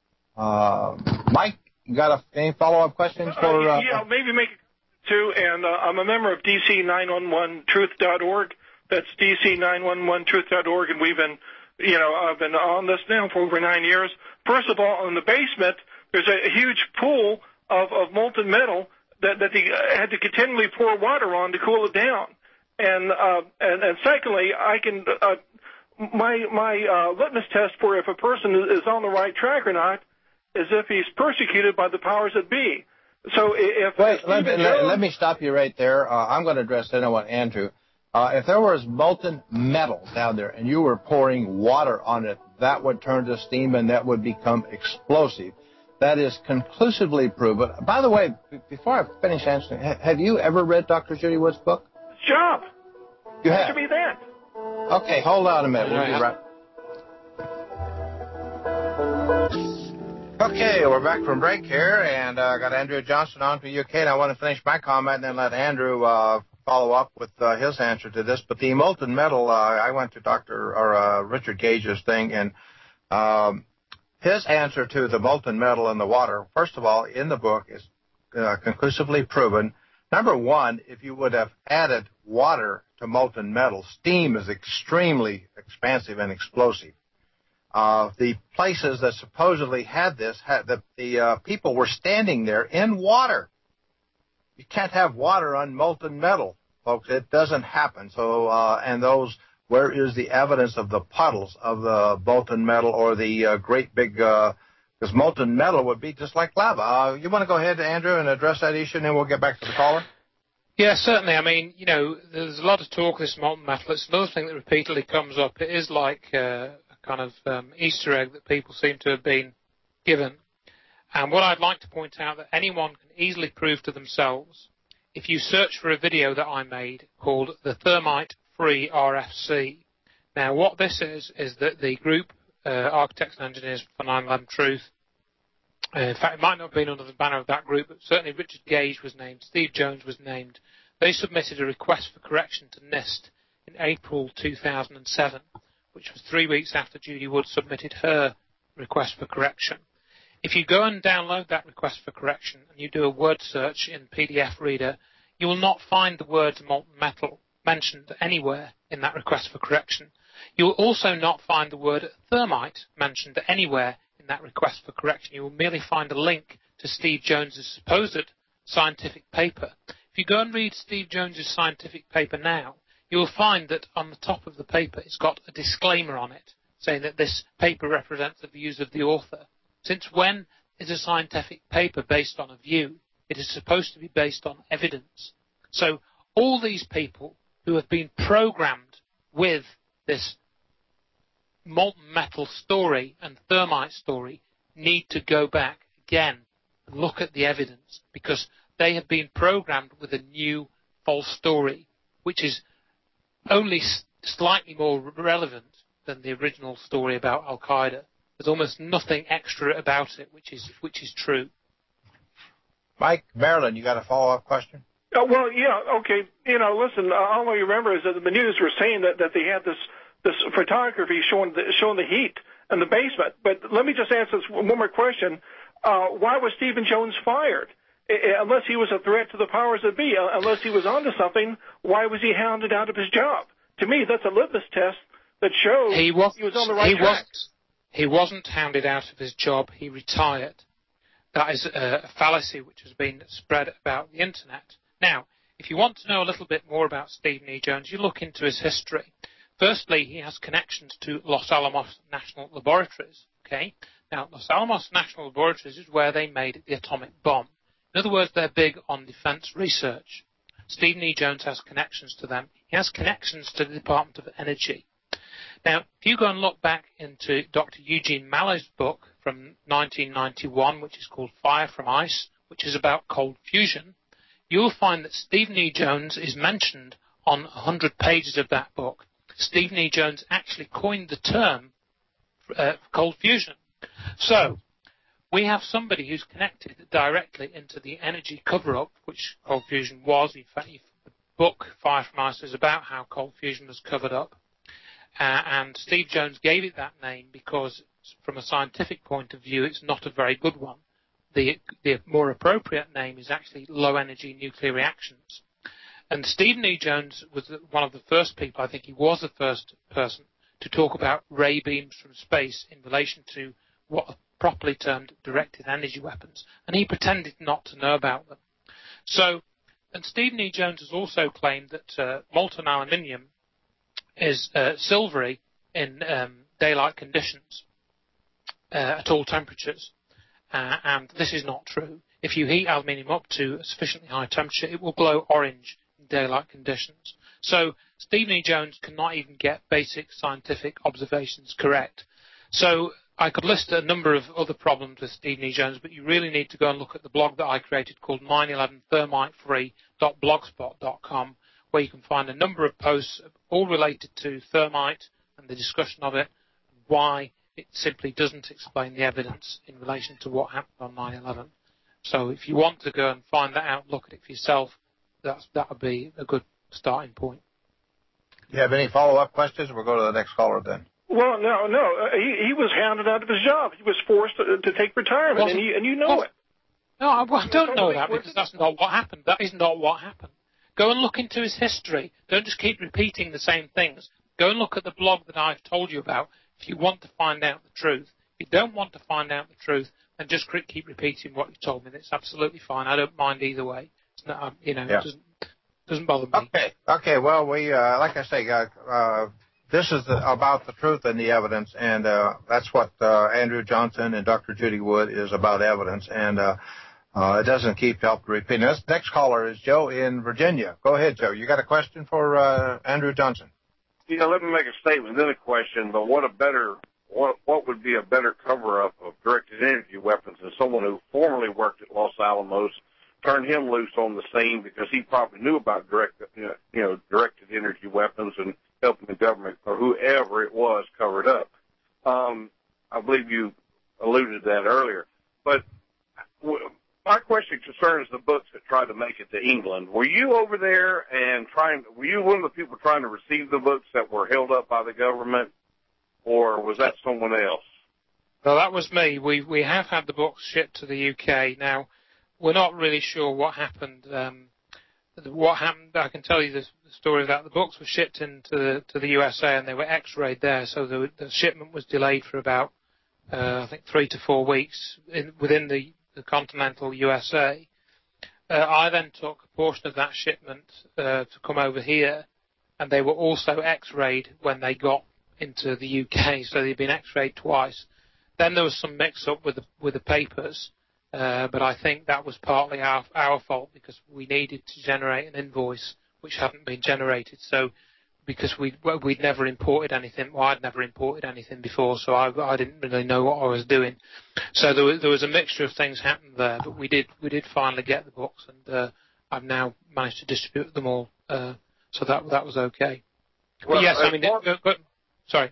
Uh, Mike, you got a, any follow-up questions for? Uh, yeah, maybe make it two. And uh, I'm a member of D C nine one one truth dot org. That's D C nine one one truth dot org, and we've been, you know, I've been on this now for over nine years. First of all, in the basement, there's a huge pool of, of molten metal that, that they had to continually pour water on to cool it down. And uh, and, and secondly, I can uh, my my uh, litmus test for if a person is on the right track or not is if he's persecuted by the powers that be. So if Wait, if let, me, Jones, let, let me stop you right there. Uh, I'm going to address that. I want Andrew. Uh, if there was molten metal down there and you were pouring water on it, that would turn to steam and that would become explosive. That is conclusively proven. By the way, before I finish answering, have you ever read Doctor Judy Wood's book? job. You have? Answer me that. Okay, hold on a minute. We'll be right. Okay, we're back from break here, and I uh, got Andrew Johnson on from the U K, and I want to finish my comment and then let Andrew uh, follow up with uh, his answer to this. But the molten metal, uh, I went to Doctor or uh, Richard Gage's thing, and um, his answer to the molten metal in the water, first of all, in the book is uh, conclusively proven. Number one, if you would have added water to molten metal, steam is extremely expansive and explosive. Uh, the places that supposedly had this, had the, the uh, people were standing there in water. You can't have water on molten metal, folks. It doesn't happen. So, uh, and those, where is the evidence of the puddles of the molten metal or the uh, great big, uh, because molten metal would be just like lava. Uh, you want to go ahead, Andrew, and address that issue, and then we'll get back to the caller? Yeah, certainly. I mean, you know, there's a lot of talk of this molten metal. It's another thing that repeatedly comes up. It is like uh, a kind of um, Easter egg that people seem to have been given. And what I'd like to point out that anyone can easily prove to themselves, if you search for a video that I made called the Thermite Free R F C. Now, what this is, is that the group, uh, Architects and Engineers for nine eleven Truth, uh, in fact, it might not have been under the banner of that group, but certainly Richard Gage was named, Steve Jones was named. They submitted a request for correction to NIST in April two thousand seven, which was three weeks after Judy Wood submitted her request for correction. If you go and download that request for correction and you do a word search in P D F Reader, you will not find the words molten metal mentioned anywhere in that request for correction. You will also not find the word thermite mentioned anywhere in that request for correction. You will merely find a link to Steve Jones's supposed scientific paper. If you go and read Steve Jones's scientific paper now, you will find that on the top of the paper it's got a disclaimer on it saying that this paper represents the views of the author. Since when is a scientific paper based on a view? It is supposed to be based on evidence. So all these people who have been programmed with this molten metal story and thermite story need to go back again and look at the evidence, because they have been programmed with a new false story, which is only s- slightly more relevant than the original story about Al-Qaeda. There's almost nothing extra about it, which is which is true. Mike, Marilyn, you got a follow-up question? Oh, well, yeah, okay. You know, listen, all I remember is that the news were saying that, that they had this this photography showing the, showing the heat in the basement. But let me just answer this one more question. Uh, why was Stephen Jones fired? I, unless he was a threat to the powers that be, uh, unless he was onto something, why was he hounded out of his job? To me, that's a litmus test that shows he, was, he was on the right he track. Wasn't, he wasn't hounded out of his job. He retired. That is a, a fallacy which has been spread about the Internet. Now, if you want to know a little bit more about Stephen E. Jones, you look into his history. Firstly, he has connections to Los Alamos National Laboratories. Okay? Now, Los Alamos National Laboratories is where they made the atomic bomb. In other words, they're big on defense research. Stephen E. Jones has connections to them. He has connections to the Department of Energy. Now, if you go and look back into Doctor Eugene Mallow's book from nineteen ninety-one, which is called Fire from Ice, which is about cold fusion, you'll find that Stephen E. Jones is mentioned on one hundred pages of that book. Stephen E. Jones actually coined the term uh, cold fusion. So, we have somebody who's connected directly into the energy cover-up, which cold fusion was. In fact, the book Fire from Ice is about how cold fusion was covered up. Uh, and Steve Jones gave it that name because, from a scientific point of view, it's not a very good one. The, the more appropriate name is actually low-energy nuclear reactions. And Stephen E. Jones was one of the first people, I think he was the first person, to talk about ray beams from space in relation to what are properly termed directed energy weapons. And he pretended not to know about them. So, and Stephen E. Jones has also claimed that uh, molten aluminium is uh, silvery in um, daylight conditions uh, at all temperatures. Uh, and this is not true. If you heat aluminium up to a sufficiently high temperature, it will glow orange in daylight conditions. So Stephen E. Jones cannot even get basic scientific observations correct. So I could list a number of other problems with Stephen E. Jones, but you really need to go and look at the blog that I created called nine eleven thermite free dot blogspot dot com, where you can find a number of posts all related to thermite and the discussion of it, and why it simply doesn't explain the evidence in relation to what happened on nine eleven. So if you want to go and find that out, look at it for yourself, that's, that would be a good starting point. Do you have any follow-up questions? We'll go to the next caller then. Well, no, no. Uh, he, he was hounded out of his job. He was forced to, to take retirement, and, he, and you know it. No, I, well, I don't know that because that's not what happened. That is not what happened. Go and look into his history. Don't just keep repeating the same things. Go and look at the blog that I've told you about if you want to find out the truth. If you don't want to find out the truth, then just keep repeating what you told me. That's absolutely fine. I don't mind either way. It's not, you know, yeah. it doesn't, doesn't bother me. Okay. Okay. Well, we, uh, like I say, uh, uh, this is the, about the truth and the evidence, and uh, that's what uh, Andrew Johnson and Doctor Judy Wood is about, evidence, and uh, uh, it doesn't keep help repeating. This next caller is Joe in Virginia. Go ahead, Joe. You got a question for uh, Andrew Johnson? Yeah, let me make a statement, then a question. But what a better, what what would be a better cover-up of directed energy weapons than someone who formerly worked at Los Alamos, turned him loose on the scene because he probably knew about direct, you know, directed energy weapons and helping the government or whoever it was cover it up. Um, I believe you alluded to that earlier. But w- my question concerns the books that tried to make it to England. Were you over there and trying? Were you one of the people trying to receive the books that were held up by the government, or was that someone else? No, that was me. We we have had the books shipped to the U K. Now, we're not really sure what happened. Um, what happened? I can tell you the, the story of that. The books were shipped into the, to the U S A and they were X-rayed there, so the, the shipment was delayed for about uh, I think three to four weeks in, within the, the continental U S A. Uh, I then took a portion of that shipment uh, to come over here, and they were also X-rayed when they got into the U K, so they'd been X-rayed twice. Then there was some mix-up with the, with the papers. Uh, but I think that was partly our, our fault because we needed to generate an invoice which hadn't been generated. So because we'd, we'd never imported anything, well, I'd never imported anything before, so I, I didn't really know what I was doing. So there was, there was a mixture of things happened there, but we did we did finally get the books, and uh, I've now managed to distribute them all. Uh, so that that was okay. Well, but yes, I mean, far, it, but, sorry.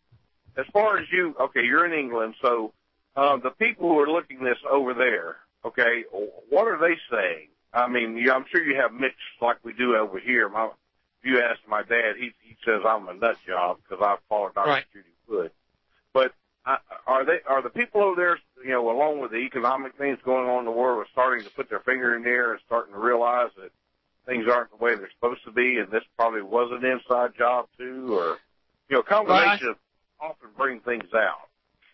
As far as you, okay, you're in England, so. Uh, the people who are looking this over there, okay, what are they saying? I mean, yeah, I'm sure you have mixed like we do over here. My, you ask my dad, he he says I'm a nut job because I followed Doctor Right. Judy Wood. But I, are they are the people over there, you know, along with the economic things going on in the world, are starting to put their finger in the air and starting to realize that things aren't the way they're supposed to be, and this probably was an inside job too, or you know, a combination Well, I, of often bring things out.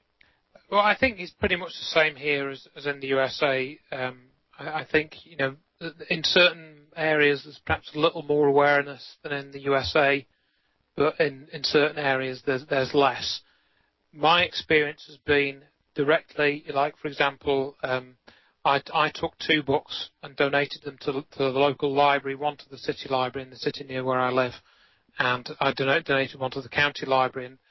Well, I think it's pretty much the same here as, as in the U S A. Um, I, I think, you know, in certain areas there's perhaps a little more awareness than in the U S A, but in, in certain areas there's, there's less. My experience has been directly, like, for example, um, I, I took two books and donated them to, to the local library, one to the city library in the city near where I live, and I donate, donated one to the county library. And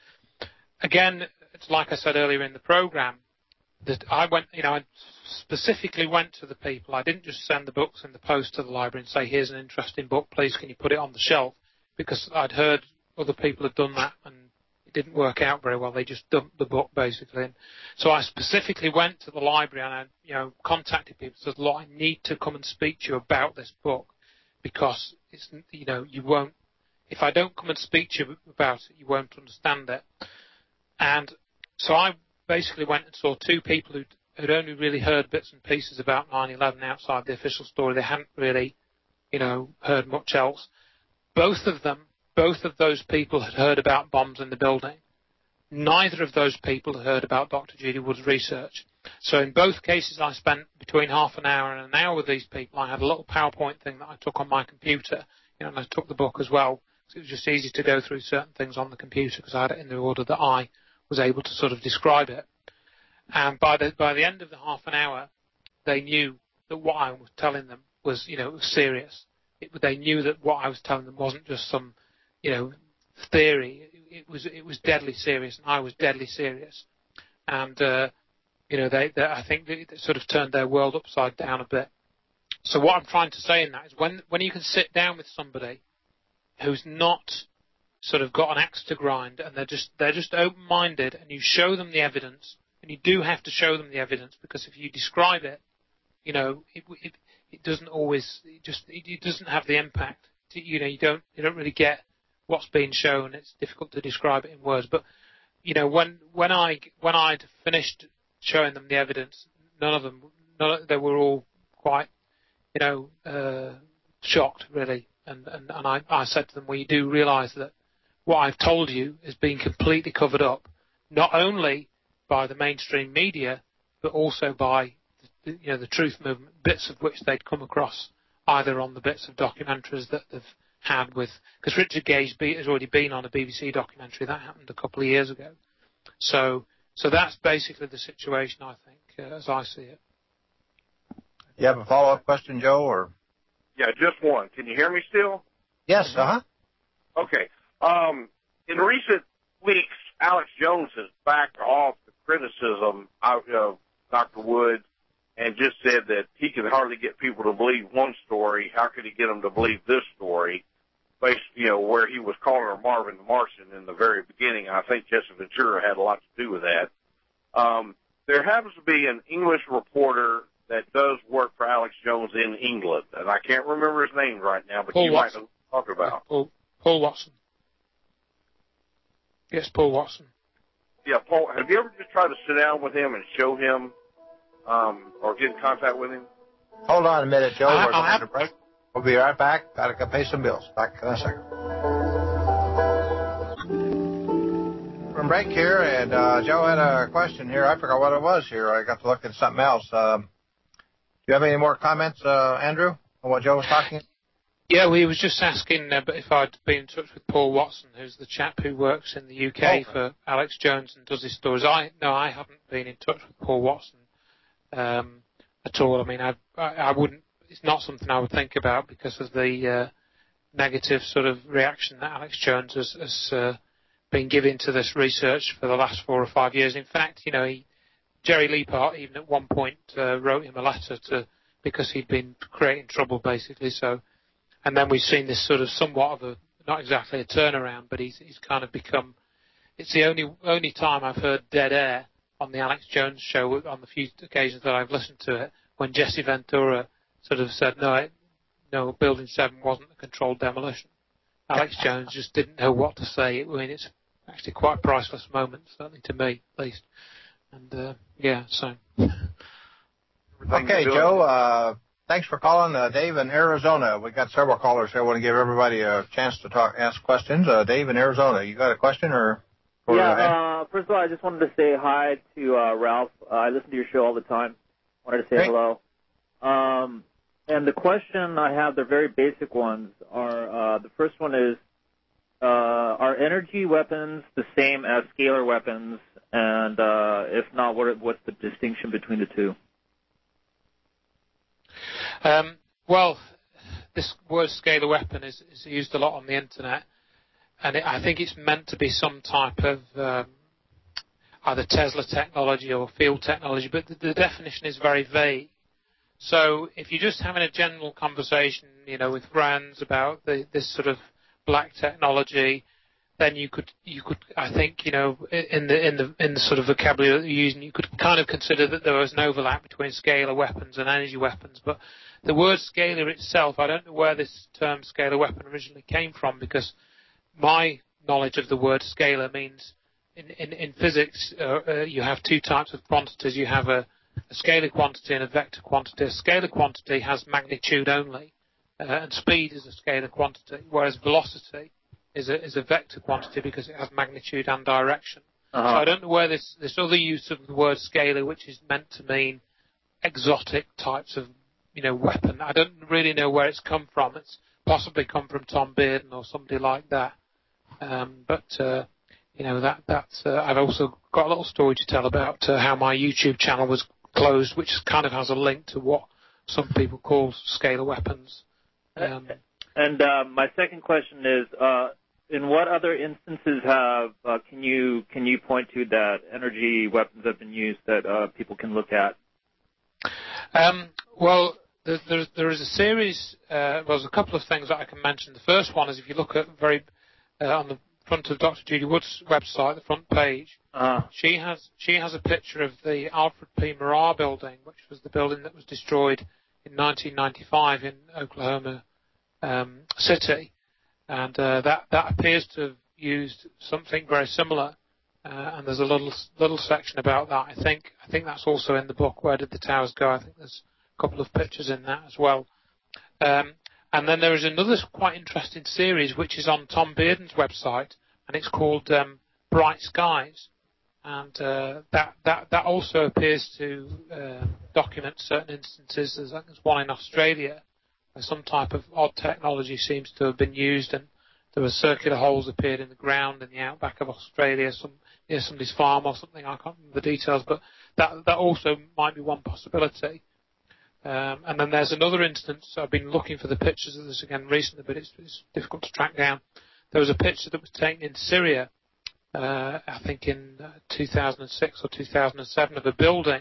again, it's like I said earlier in the program, that I went, you know, I specifically went to the people. I didn't just send the books in the post to the library and say, here's an interesting book, please can you put it on the shelf? Because I'd heard other people had done that and it didn't work out very well. They just dumped the book, basically. And so I specifically went to the library and I, you know, contacted people and said, look, I need to come and speak to you about this book because, it's, you know, you won't, if I don't come and speak to you about it, you won't understand it. And so I basically went and saw two people who'd, who'd only really heard bits and pieces about nine eleven outside the official story. They hadn't really, you know, heard much else. Both of them, both of those people had heard about bombs in the building. Neither of those people had heard about Doctor Judy Wood's research. So in both cases, I spent between half an hour and an hour with these people. I had a little PowerPoint thing that I took on my computer, you know, and I took the book as well. So it was just easy to go through certain things on the computer because I had it in the order that I was able to sort of describe it. And by the by the end of the half an hour, they knew that what I was telling them was, you know, it was serious. It, they knew that what I was telling them wasn't just some, you know, theory. It, it was it was deadly serious, and I was deadly serious. And uh, you know, they, they I think they, they sort of turned their world upside down a bit. So what I'm trying to say in that is when when you can sit down with somebody who's not sort of got an axe to grind, and they're just they're just open-minded, and you show them the evidence, and you do have to show them the evidence because if you describe it, you know, it it, it doesn't always it just it, it doesn't have the impact. You know, you don't you don't really get what's being shown. It's difficult to describe it in words. But you know, when when I when I'd finished showing them the evidence, none of them, none of, they were all quite, you know, uh, shocked really, and and, and I, I said to them, well, you do realise that what I've told you is being completely covered up, not only by the mainstream media, but also by the, you know, the truth movement, bits of which they'd come across either on the bits of documentaries that they've had with, because Richard Gage has already been on a B B C documentary that happened a couple of years ago. So, so that's basically the situation, I think, uh, as I see it. You have a follow-up question, Joe, or? Yeah, just one. Can you hear me still? Yes. Mm-hmm. Uh huh. Okay. Um, in recent weeks, Alex Jones has backed off the criticism of uh, Doctor Wood and just said that he could hardly get people to believe one story. How could he get them to believe this story? Based, you know, where he was calling her Marvin the Martian in the very beginning. I think Jesse Ventura had a lot to do with that. Um, there happens to be an English reporter that does work for Alex Jones in England, and I can't remember his name right now, but Paul you Watson. might know what I'm talking about. Paul, Paul Watson. Yes, Paul Watson. Yeah, Paul, have you ever just tried to sit down with him and show him um, or get in contact with him? Hold on a minute, Joe. I, We're going to break. We'll be right back. Got to pay some bills. Back in a second. From break here, and uh, Joe had a question here. I forgot what it was here. I got to look at something else. Um, do you have any more comments, uh, Andrew, on what Joe was talking about? Yeah, we was just asking uh, if I'd been in touch with Paul Watson, who's the chap who works in the U K oh. for Alex Jones and does his stories. I no, I haven't been in touch with Paul Watson um, at all. I mean, I, I I wouldn't. It's not something I would think about because of the uh, negative sort of reaction that Alex Jones has, has uh, been giving to this research for the last four or five years. In fact, you know, he, Jerry Leapart even at one point uh, wrote him a letter to because he'd been creating trouble basically. So. And then we've seen this sort of somewhat of a, not exactly a turnaround, but he's, he's kind of become, it's the only only time I've heard dead air on the Alex Jones show on the few occasions that I've listened to it, when Jesse Ventura sort of said, no, it, no, Building seven wasn't a controlled demolition. Alex Jones just didn't know what to say. I mean, it's actually quite a priceless moment, certainly to me, at least. And, uh, yeah, so. Okay, Joe, uh, thanks for calling. Uh, Dave in Arizona. We've got several callers here. I want to give everybody a chance to talk, ask questions. Uh, Dave in Arizona, you got a question or? or yeah, uh, first of all, I just wanted to say hi to uh, Ralph. Uh, I listen to your show all the time. Wanted to say Great. hello. Um, and the question I have, they're very basic ones, are uh, the first one is, uh, are energy weapons the same as scalar weapons? And uh, if not, what, what's the distinction between the two? Um, well, this word scalar weapon is, is used a lot on the internet, and it, I think it's meant to be some type of um, either Tesla technology or field technology, but the, the definition is very vague. So if you're just having a general conversation, you know, with friends about the, this sort of black technology, then you could, you could, I think, you know, in the in the in the sort of vocabulary that you're using, you could kind of consider that there was an overlap between scalar weapons and energy weapons. But the word scalar itself, I don't know where this term scalar weapon originally came from, because my knowledge of the word scalar means in in, in physics uh, uh, you have two types of quantities. You have a, a scalar quantity and a vector quantity. A scalar quantity has magnitude only, uh, and speed is a scalar quantity, whereas velocity is a, is a vector quantity because it has magnitude and direction. Uh-huh. So I don't know where this, this other use of the word scalar, which is meant to mean exotic types of, you know, weapon, I don't really know where it's come from. It's possibly come from Tom Bearden or somebody like that. Um, but, uh, you know, that that's, uh, I've also got a little story to tell about uh, how my YouTube channel was closed, which kind of has a link to what some people call scalar weapons. Um, and uh, my second question is, uh, in what other instances have uh, can you can you point to that energy weapons have been used that uh, people can look at? Um, well, there, there, there is a series. Uh, well, there's a couple of things that I can mention. The first one is if you look at very uh, on the front of Doctor Judy Wood's website, the front page, uh-huh. she has she has a picture of the Alfred P. Murrah building, which was the building that was destroyed in nineteen ninety-five in Oklahoma um, City. And uh, that, that appears to have used something very similar, uh, and there's a little little section about that. I think I think that's also in the book. Where Did the Towers Go? I think there's a couple of pictures in that as well. Um, and then there is another quite interesting series which is on Tom Bearden's website, and it's called um, Bright Skies, and uh, that that that also appears to uh, document certain instances. There's, there's one in Australia. Some type of odd technology seems to have been used, and there were circular holes appeared in the ground in the outback of Australia, some near somebody's farm or something. I can't remember the details, but that that also might be one possibility. Um, and then there's another instance. I've been looking for the pictures of this again recently, but it's, it's difficult to track down. There was a picture that was taken in Syria, uh, I think in uh, two thousand six or two thousand seven, of a building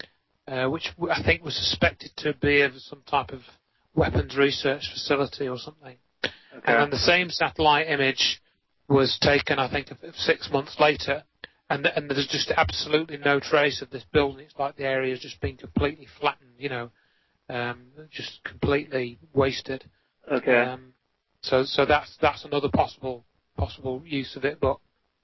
uh, which I think was suspected to be of some type of weapons research facility or something. Okay. And then the same satellite image was taken, I think, six months later, and, and there's just absolutely no trace of this building. It's like the area has just been completely flattened, you know, um, just completely wasted. Okay. Um, so, so that's that's another possible possible use of it, but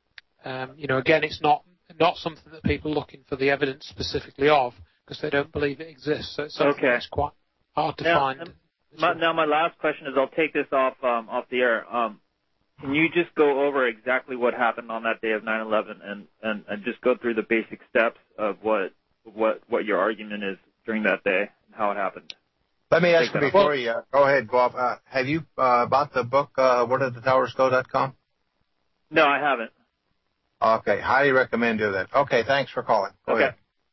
um, you know, again, it's not not something that people are looking for the evidence specifically of because they don't believe it exists. So it's something okay. that's quite hard to now, find. My, now, my last question is, I'll take this off um, off the air. Um, can you just go over exactly what happened on that day of nine eleven and, and, and just go through the basic steps of what what what your argument is during that day and how it happened? Let me ask you before you uh, go ahead, Bob. Uh, have you uh, bought the book uh, where did the towers go dot com? No, I haven't. Okay, highly recommend do that. Okay, thanks for calling. Go okay. ahead.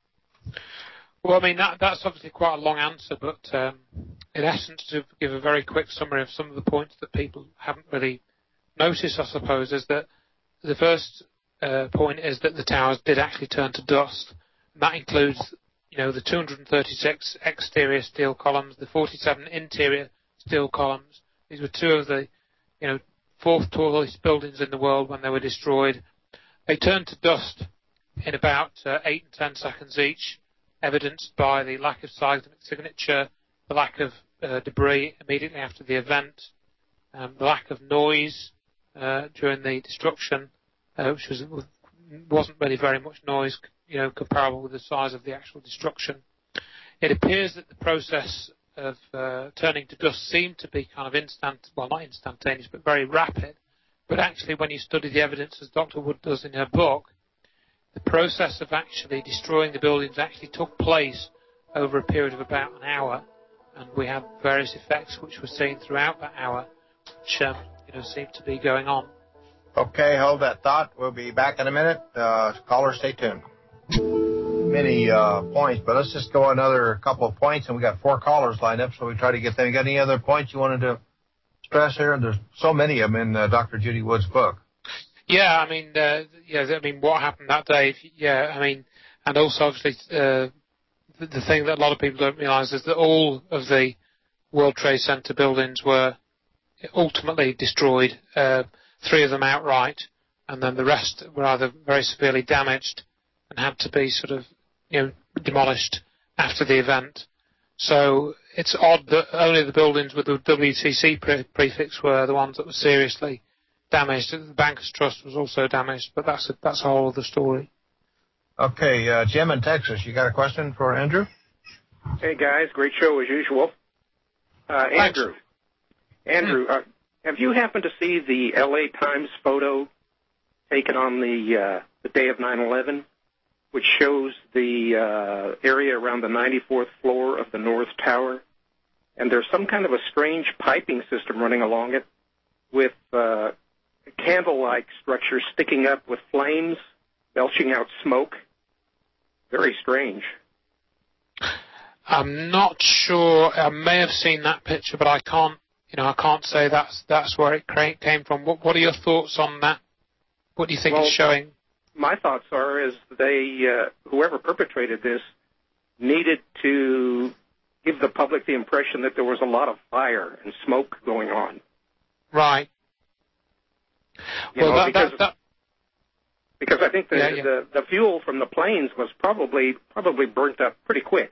Well, I mean, that, that's obviously quite a long answer, but um, in essence, to give a very quick summary of some of the points that people haven't really noticed, I suppose, is that the first uh, point is that the towers did actually turn to dust. And that includes, you know, the two hundred thirty-six exterior steel columns, the forty-seven interior steel columns. These were two of the, you know, fourth tallest buildings in the world when they were destroyed. They turned to dust in about uh, eight and ten seconds each, evidenced by the lack of seismic signature, the lack of uh, debris immediately after the event, um, the lack of noise uh, during the destruction, uh, which was wasn't really very much noise, you know, comparable with the size of the actual destruction. It appears that the process of uh, turning to dust seemed to be kind of instant, well, not instantaneous, but very rapid. But actually, when you study the evidence, as Doctor Wood does in her book, the process of actually destroying the buildings actually took place over a period of about an hour, and we have various effects which were seen throughout that hour, which um, you know seem to be going on. Okay, hold that thought. We'll be back in a minute. Uh, caller, stay tuned. Many uh, points, but let's just go another couple of points, and we got four callers lined up, so we try to get them. You got any other points you wanted to stress here? And there's so many of them in uh, Doctor Judy Wood's book. Yeah, I mean, uh, yeah, I mean, what happened that day? Yeah, I mean, and also obviously uh, the, the thing that a lot of people don't realise is that all of the World Trade Center buildings were ultimately destroyed. Uh, three of them outright, and then the rest were either very severely damaged and had to be sort of, you know, demolished after the event. So it's odd that only the buildings with the W T C pre- prefix were the ones that were seriously damaged. The Bankers Trust was also damaged, but that's a, that's a whole other story. Okay, uh, Jim in Texas, you got a question for Andrew? Hey guys, great show as usual. Uh, Andrew, Andrew, uh, have you happened to see the L A Times photo taken on the uh, the day of nine eleven, which shows the uh, area around the ninety-fourth floor of the North Tower, and there's some kind of a strange piping system running along it with uh, a candle-like structure sticking up with flames, belching out smoke. Very strange. I'm not sure. I may have seen that picture, but I can't. You know, I can't say that's that's where it came from. What What are your thoughts on that? What do you think well, it's showing? My thoughts are is they uh, whoever perpetrated this needed to give the public the impression that there was a lot of fire and smoke going on. Right. You well, know, that, because, that, that, because I think the, yeah, yeah. the the fuel from the planes was probably probably burnt up pretty quick.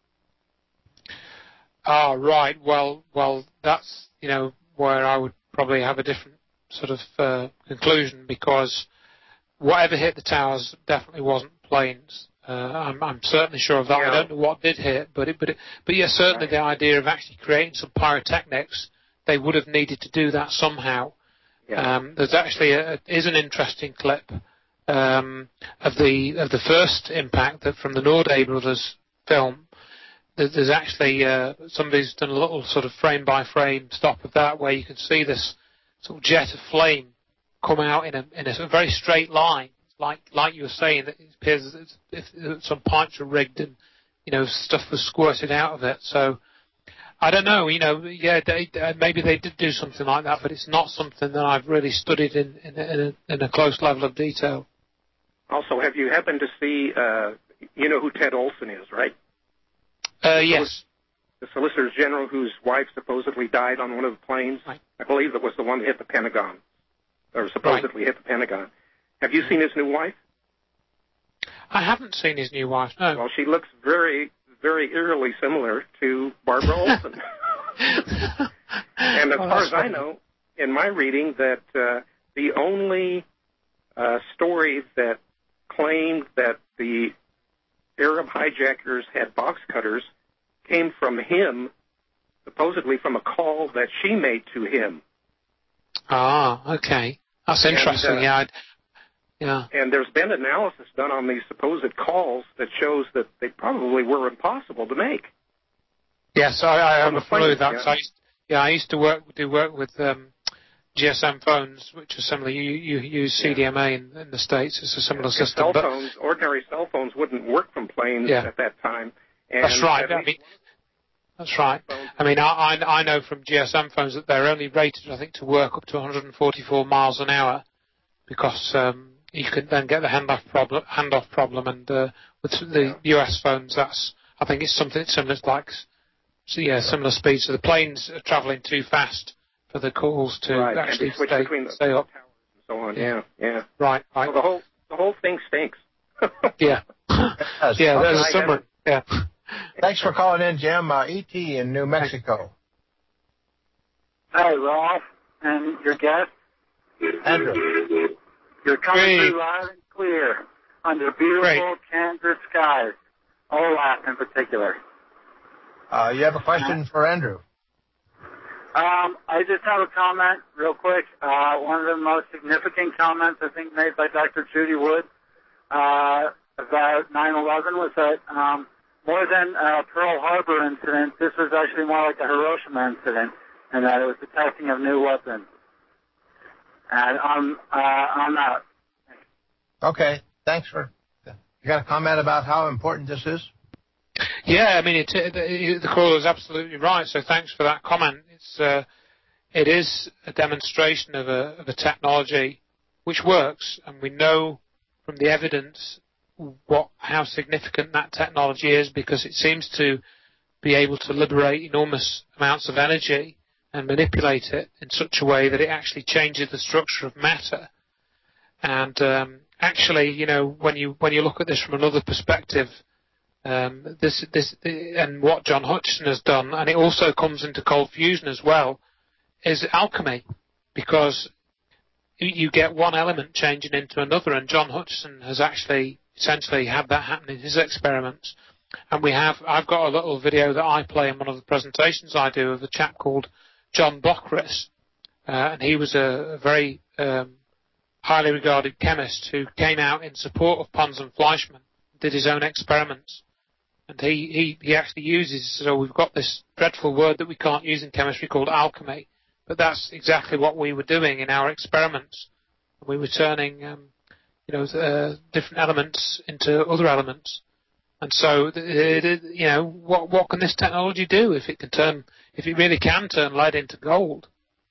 Ah, right. Well, well, that's, you know, where I would probably have a different sort of uh, conclusion, because whatever hit the towers definitely wasn't planes. Uh, I'm, I'm certainly sure of that. Yeah. I don't know what did hit, but it, but it, but yeah, certainly Right. the idea of actually creating some pyrotechnics, they would have needed to do that somehow. Yeah. Um, there's actually a, is an interesting clip um, of the of the first impact that from the Norday brothers film. There's actually uh, somebody's done a little sort of frame by frame stop of that, where you can see this sort of jet of flame come out in a in a very straight line, like like you were saying, that it appears as if, if some pipes were rigged and, you know, stuff was squirted out of it. So I don't know, you know, yeah, they, uh, maybe they did do something like that, but it's not something that I've really studied in in, in, a, in a close level of detail. Also, have you happened to see? Uh, you know who Ted Olson is, right? Uh, yes. The Solicitor General whose wife supposedly died on one of the planes. Right. I believe it was the one that hit the Pentagon, or supposedly right. hit the Pentagon. Have you seen his new wife? I haven't seen his new wife, no. Well, she looks very, very eerily similar to Barbara Olson. And as well, far as funny. I know, in my reading, that uh, the only uh, story that claimed that the Arab hijackers had box cutters came from him, supposedly from a call that she made to him. Ah, okay. That's interesting, and, uh, yeah. I'd, yeah. And there's been analysis done on these supposed calls that shows that they probably were impossible to make. Yes, I, I am familiar with that. Yeah. So I used, yeah, I used to work do work with um, G S M phones, which are similar. You, you use C D M A yeah. in, in the States. It's a similar yeah, system. Cell but, phones, ordinary cell phones wouldn't work from planes yeah. at that time. And that's right. I mean, that's right. I mean, I, I know from G S M phones that they're only rated, I think, to work up to one hundred forty-four miles an hour, because um, you can then get the handoff problem. Handoff problem, and uh, with the yeah. U S phones, that's I think it's something similar, like so yeah, similar speed. So the planes are travelling too fast for the calls to right. actually and switch stay, between the stay up. Towers and so on. Yeah, yeah. Right, right. So the whole the whole thing stinks. yeah. Yes. Yeah, there's I a summer. Yeah. Thanks for calling in, Jim. Uh, E T in New Mexico. Hey, Ralph. and your guest. Andrew. You're coming Great. through loud and clear under beautiful Great. Kansas skies, Olaf in particular. Uh, you have a question for Andrew? Um, I just have a comment real quick. Uh, one of the most significant comments I think made by Doctor Judy Wood uh, about nine eleven was that um, more than a Pearl Harbor incident, this was actually more like a Hiroshima incident, and that it was the testing of new weapons. And I'm, uh, I'm out. Okay, thanks for. You got a comment about how important this is? Yeah, I mean, it, it, the caller is absolutely right. So thanks for that comment. It's uh, it is a demonstration of a, of a technology which works, and we know from the evidence what how significant that technology is, because it seems to be able to liberate enormous amounts of energy and manipulate it in such a way that it actually changes the structure of matter. And um, actually, you know, when you when you look at this from another perspective, um, this this and what John Hutchison has done, and it also comes into cold fusion as well, is alchemy, because you get one element changing into another, and John Hutchison has actually essentially had that happen in his experiments. And we have, I've got a little video that I play in one of the presentations I do of a chap called John Bockris, uh, and he was a, a very um, highly regarded chemist who came out in support of Pons and Fleischmann, did his own experiments. And he, he, he actually uses, so we've got this dreadful word that we can't use in chemistry called alchemy, but that's exactly what we were doing in our experiments. We were turning, um, you know, uh, different elements into other elements. And so, it, it, you know, what what can this technology do if it can turn, if it really can turn lead into gold?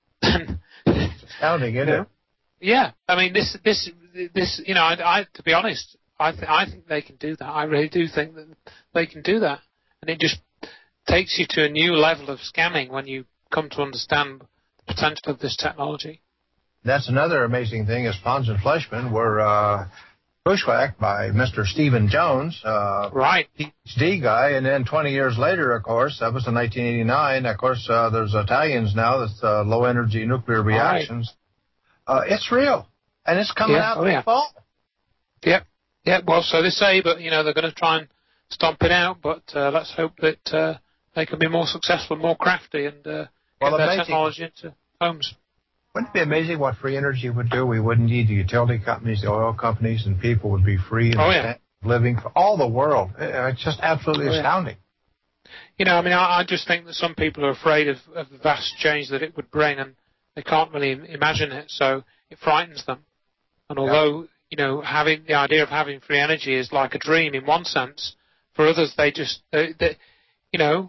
It's astounding, isn't it? Yeah, I mean, this this this, you know, I, I to be honest, I th- I think they can do that. I really do think that they can do that, and it just takes you to a new level of scamming when you come to understand the potential of this technology. That's another amazing thing is Pons and Fleischmann were uh, bushwhacked by Mister Stephen Jones, uh, right, PhD guy, and then twenty years later, of course, that was in nineteen eighty-nine. Of course, uh, there's Italians now that's uh, low energy nuclear reactions. Right. Uh, it's real, and it's coming yeah. out oh, in yeah. the fall. Yep, yeah. Well, so they say, but you know they're going to try and stomp it out. But uh, let's hope that uh, they can be more successful, more crafty, and uh, well, get their amazing. technology into homes. Wouldn't it be amazing what free energy would do? We wouldn't need the utility companies, the oil companies, and people would be free and oh, yeah. living for all the world. It's just absolutely oh, astounding. Yeah. You know, I mean, I, I just think that some people are afraid of, of the vast change that it would bring, and they can't really imagine it, so it frightens them. And although, yeah. you know, having the idea of having free energy is like a dream in one sense, for others, they just, they, they, you know,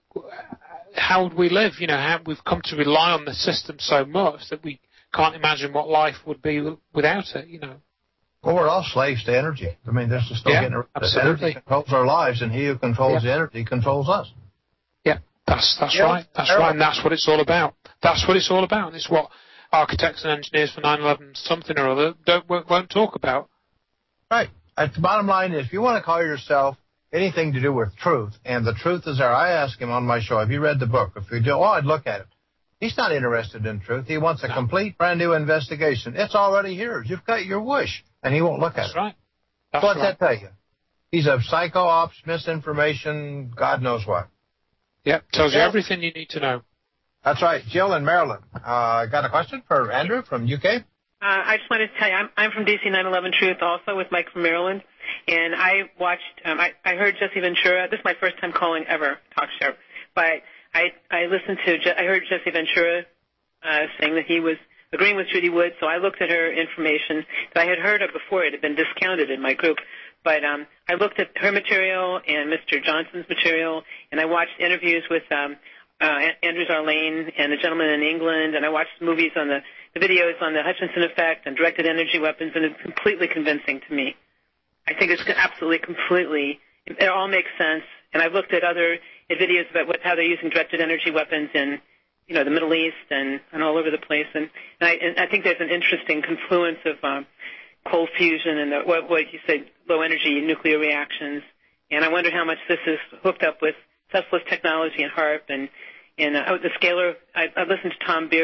how would we live? You know, how we've come to rely on the system so much that we can't imagine what life would be without it, you know. Well, we're all slaves to energy. I mean, there's just no yeah, getting around it. Absolutely. Energy controls our lives, and he who controls yeah. the energy controls us. Yeah, that's that's yeah, right. That's right, and that's what it's all about. That's what it's all about. It's what architects and engineers for nine eleven something or other don't won't, won't talk about. Right. At the bottom line is, if you want to call yourself anything to do with truth, and the truth is there. I ask him on my show, have you read the book? If you do, oh, I'd look at it. He's not interested in truth. He wants a no. complete, brand new investigation. It's already here. You've got your wish, and he won't look That's at it. Right. That's so what's right. that tell you? He's a psycho ops, misinformation, God knows what. Yep, tells you everything you need to know. That's right. Jill in Maryland. Uh, got a question for Andrew from U K? Uh, I just wanted to tell you, I'm, I'm from D C nine eleven Truth also with Mike from Maryland. And I watched, um, I, I heard Jesse Ventura. This is my first time calling ever talk show. But I, I listened to, Je- I heard Jesse Ventura uh, saying that he was agreeing with Judy Wood. So I looked at her information that I had heard of before. It had been discounted in my group. But um, I looked at her material and Mister Johnson's material, and I watched interviews with um, uh, Andrew Zarlane and the gentleman in England, and I watched movies on the, the videos on the Hutchinson effect and directed energy weapons, and it's completely convincing to me. I think it's absolutely, completely, it all makes sense. And I've looked at other at videos about what, how they're using directed energy weapons in, you know, the Middle East and, and all over the place. And, and, I, and I think there's an interesting confluence of um, cold fusion and the, what, what you said, low energy nuclear reactions. And I wonder how much this is hooked up with Tesla's technology and HARP and, and uh, the scalar. I, I listened to Tom Beard's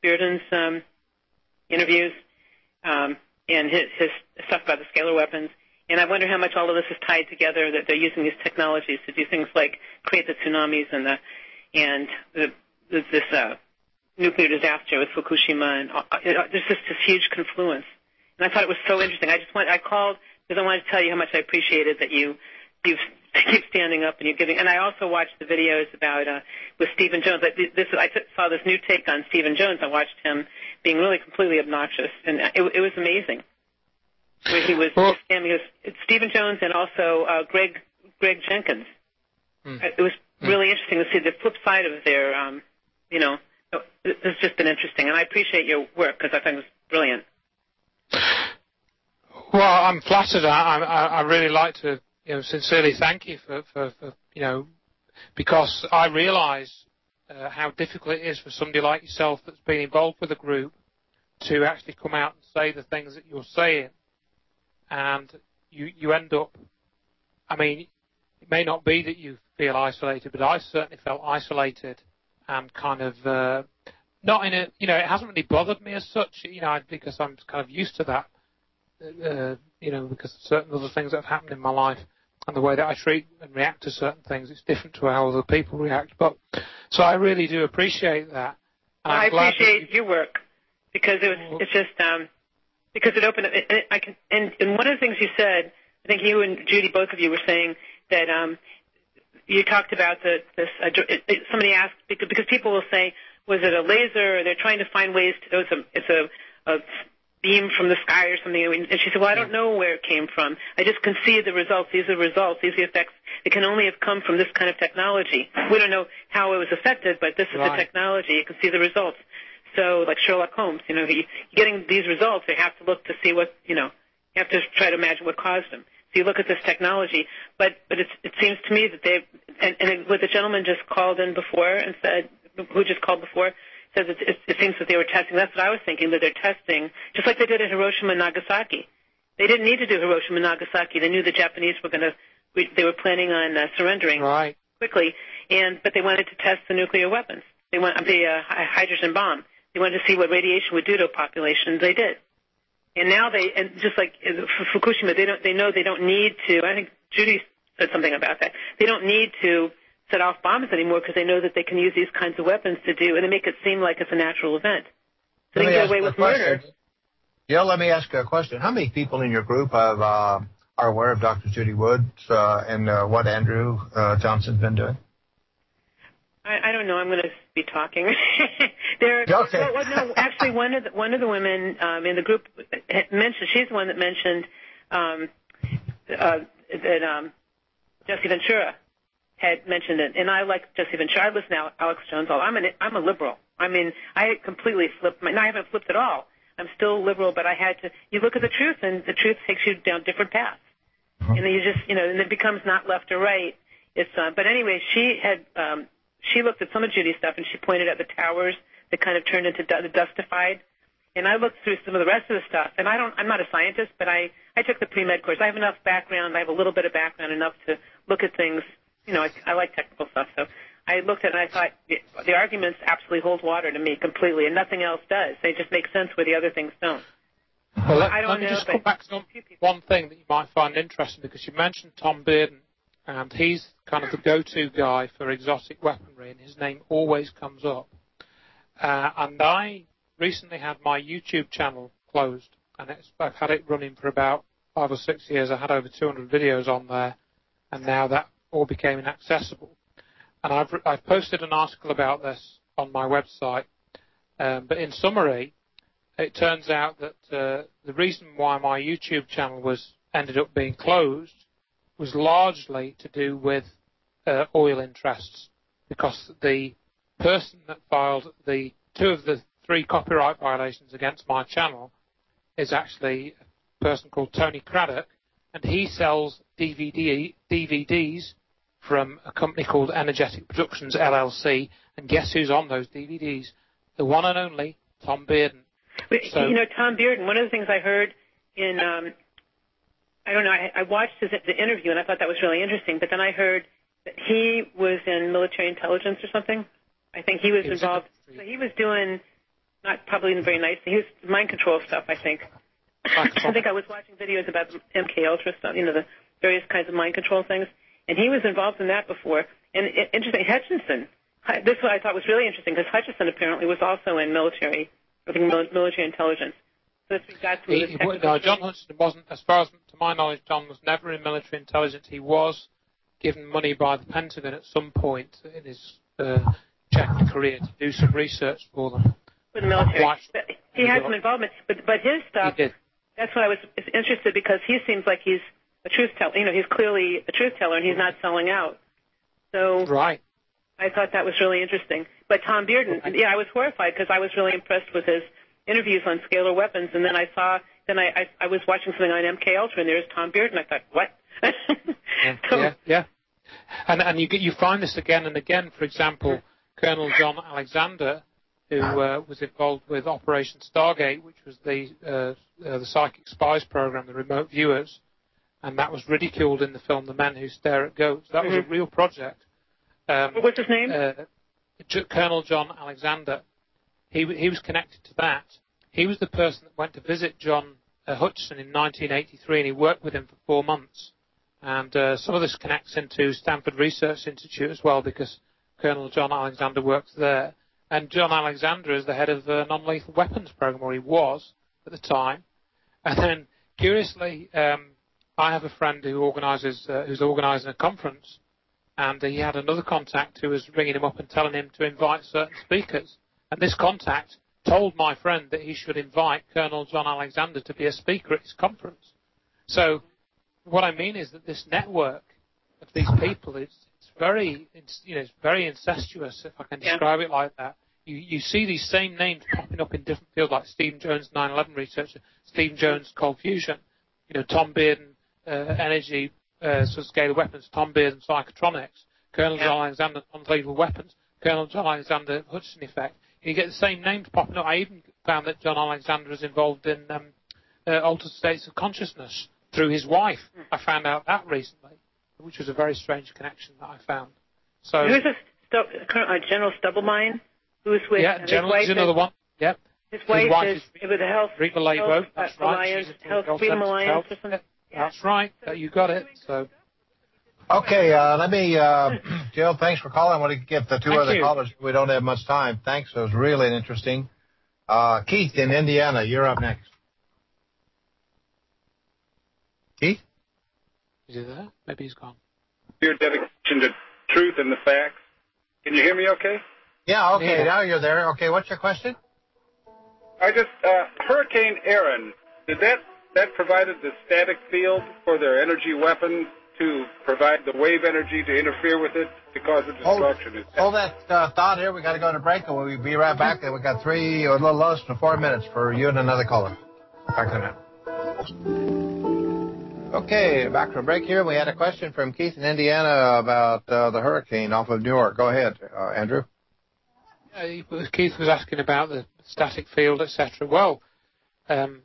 Bearden's um, interviews um, and his, his stuff about the scalar weapons. And I wonder how much all of this is tied together, that they're using these technologies to do things like create the tsunamis and the and the, the, this uh, nuclear disaster with Fukushima. And uh, there's just this huge confluence. And I thought it was so interesting. I just want, I called because I wanted to tell you how much I appreciated that you you keep standing up and you're giving. And I also watched the videos about uh, with Stephen Jones. This I saw this new take on Stephen Jones. I watched him being really completely obnoxious, and it, it was amazing. Where he was well, standing, it was Stephen Jones and also uh, Greg Greg Jenkins. Hmm. It was really hmm. interesting to see the flip side of their, um, you know, it's just been interesting, and I appreciate your work because I think it was brilliant. Well, I'm flattered. I, I, I really like to, you know, sincerely thank you for, for, for you know, because I realise uh, how difficult it is for somebody like yourself that's been involved with a group to actually come out and say the things that you're saying. And you, you end up, I mean, it may not be that you feel isolated, but I certainly felt isolated and kind of, uh, not in a, you know, it hasn't really bothered me as such, you know, because I'm kind of used to that, uh, you know, because of certain other things that have happened in my life and the way that I treat and react to certain things, it's different to how other people react. But, so I really do appreciate that. Well, I appreciate you, your work because it was, it's just, um, because it opened up, and, I can, and, and one of the things you said, I think you and Judy, both of you were saying that um, you talked about the, this, uh, it, it, somebody asked, because, because people will say, was it a laser, or they're trying to find ways to, it's a, it's a, a beam from the sky or something, and she said, well, I don't know where it came from. I just can see the results. These are the results. These are the effects. It can only have come from this kind of technology. We don't know how it was affected, but this is right. The technology. You can see the results. So, like Sherlock Holmes, you know, you, getting these results, you have to look to see what, you know, you have to try to imagine what caused them. So you look at this technology, but but it's, it seems to me that they, and, and what the gentleman just called in before and said, who just called before, says it, it, it seems that they were testing. That's what I was thinking, that they're testing, just like they did at Hiroshima and Nagasaki. They didn't need to do Hiroshima and Nagasaki. They knew the Japanese were going to, they were planning on uh, surrendering right. quickly, and but they wanted to test the nuclear weapons. They want the uh, hydrogen bomb. They wanted to see what radiation would do to a population. They did, and now they, and just like for Fukushima, they don't, they know they don't need to. I think Judy said something about that. They don't need to set off bombs anymore because they know that they can use these kinds of weapons to do, and they make it seem like it's a natural event. So they can get away with murder. Yeah, let me ask a question. How many people in your group have, uh, are aware of Doctor Judy Woods uh, and uh, what Andrew uh, Johnson's been doing? I, I don't know. I'm going to be talking. there, okay. well, well, no, actually, one of the, one of the women um, in the group had mentioned. She's the one that mentioned um, uh, that um, Jesse Ventura had mentioned it, and I like Jesse Ventura. I listen to Alex Jones. I'm an I'm a liberal. I mean, I completely flipped. My, no, I haven't flipped at all. I'm still liberal, but I had to. You look at the truth, and the truth takes you down different paths, uh-huh. and then you just, you know, and it becomes not left or right. It's. Uh, but anyway, she had. Um, She looked at some of Judy's stuff, and she pointed at the towers that kind of turned into the dustified. And I looked through some of the rest of the stuff, and I don't, I'm not a scientist, but I, I took the pre-med course. I have enough background. I have a little bit of background enough to look at things. You know, I, I like technical stuff. So I looked at it, and I thought the, the arguments absolutely hold water to me completely, and nothing else does. They just make sense where the other things don't. Well, let, I don't let me know, just come back to one thing that you might find interesting, because you mentioned Tom Bearden. And he's kind of the go-to guy for exotic weaponry, and his name always comes up. Uh, and I recently had my YouTube channel closed, and it's, I've had it running for about five or six years. I had over two hundred videos on there, and now that all became inaccessible. And I've, I've posted an article about this on my website, um, but in summary, it turns out that uh, the reason why my YouTube channel was ended up being closed was largely to do with uh, oil interests, because the person that filed the two of the three copyright violations against my channel is actually a person called Tony Craddock, and he sells D V D, D V Ds from a company called Energetic Productions, L L C, and guess who's on those D V Ds? The one and only Tom Bearden. So, you know, Tom Bearden, one of the things I heard in... Um, I don't know, I, I watched his, the interview, and I thought that was really interesting, but then I heard that he was in military intelligence or something. I think he was involved. So he was doing not probably very nice. He was mind control stuff, I think. I think I was watching videos about the M K Ultra stuff, you know, the various kinds of mind control things, and he was involved in that before. And it, interesting, Hutchinson. This is what I thought was really interesting because Hutchinson apparently was also in military, I think military intelligence. So we got some he, he, no, John Hutchinson wasn't, as far as to my knowledge, John was never in military intelligence. He was given money by the Pentagon at some point in his uh, checkered career to do some research for them. For the military. But he had some involvement, but but his stuff. He did. That's why I was interested because he seems like he's a truth teller. You know, he's clearly a truth teller and he's not selling out. So right. I thought that was really interesting. But Tom Bearden, right. yeah, I was horrified because I was really impressed with his interviews on scalar weapons, and then I saw, then I I, I was watching something on M K Ultra, and there's Tom Bearden. I thought, what? yeah, so, yeah, yeah. And and you get you find this again and again. For example, Colonel John Alexander, who uh, was involved with Operation Stargate, which was the uh, uh, the psychic spies program, the remote viewers, and that was ridiculed in the film The Men Who Stare at Goats. That mm-hmm. was a real project. Um, What's his name? Uh, J- Colonel John Alexander. He he was connected to that. He was the person that went to visit John uh, Hutchinson in nineteen eighty-three, and he worked with him for four months. And uh, some of this connects into Stanford Research Institute as well, because Colonel John Alexander works there. And John Alexander is the head of the non-lethal weapons program, or he was at the time. And then, curiously, um, I have a friend who organises, uh, who's organising a conference, and he had another contact who was ringing him up and telling him to invite certain speakers. And this contact told my friend that he should invite Colonel John Alexander to be a speaker at his conference. So what I mean is that this network of these people is it's very, it's, you know, it's very incestuous, if I can describe yeah. it like that. You, you see these same names popping up in different fields, like Stephen Jones, nine eleven researcher, Stephen Jones, cold fusion, you know, Tom Bearden, uh, energy, uh, sort of scalar weapons, Tom Bearden, psychotronics, Colonel yeah. John Alexander, non-lethal weapons, Colonel John Alexander, Hutchinson effect. You get the same names popping up. I even found that John Alexander is involved in um, uh, altered states of consciousness through his wife. Mm. I found out that recently, which was a very strange connection that I found. So who's this? Stu- uh, General Stubblebine? Who's with yeah, General is another one. Yep. His wife, his wife is, is with the Health, Relay Health Road. That's uh, right. Alliance, Health Freedom Alliance Health. or something. Yeah. That's right. So you got it. So. Okay, uh, let me, uh, Jill, thanks for calling. I want to get the two Thank other you. callers. We don't have much time. Thanks. It was really interesting. Uh, Keith in Indiana, you're up next. Keith? Is he there? Maybe he's gone. Your dedication to truth and the facts. Can you hear me okay? Yeah, okay. Yeah. Now you're there. Okay, what's your question? I just, uh, Hurricane Aaron, did that, that provided the static field for their energy weapons to provide the wave energy to interfere with it to cause the destruction? Hold, hold that uh, thought here. We got to go to break, and we'll be right back. We got three or a little less than four minutes for you and another caller. Back in a minute. Okay, back from break here. We had a question from Keith in Indiana about uh, the hurricane off of New York. Go ahead, uh, Andrew. Yeah, Keith was asking about the static field, et cetera. Well, um,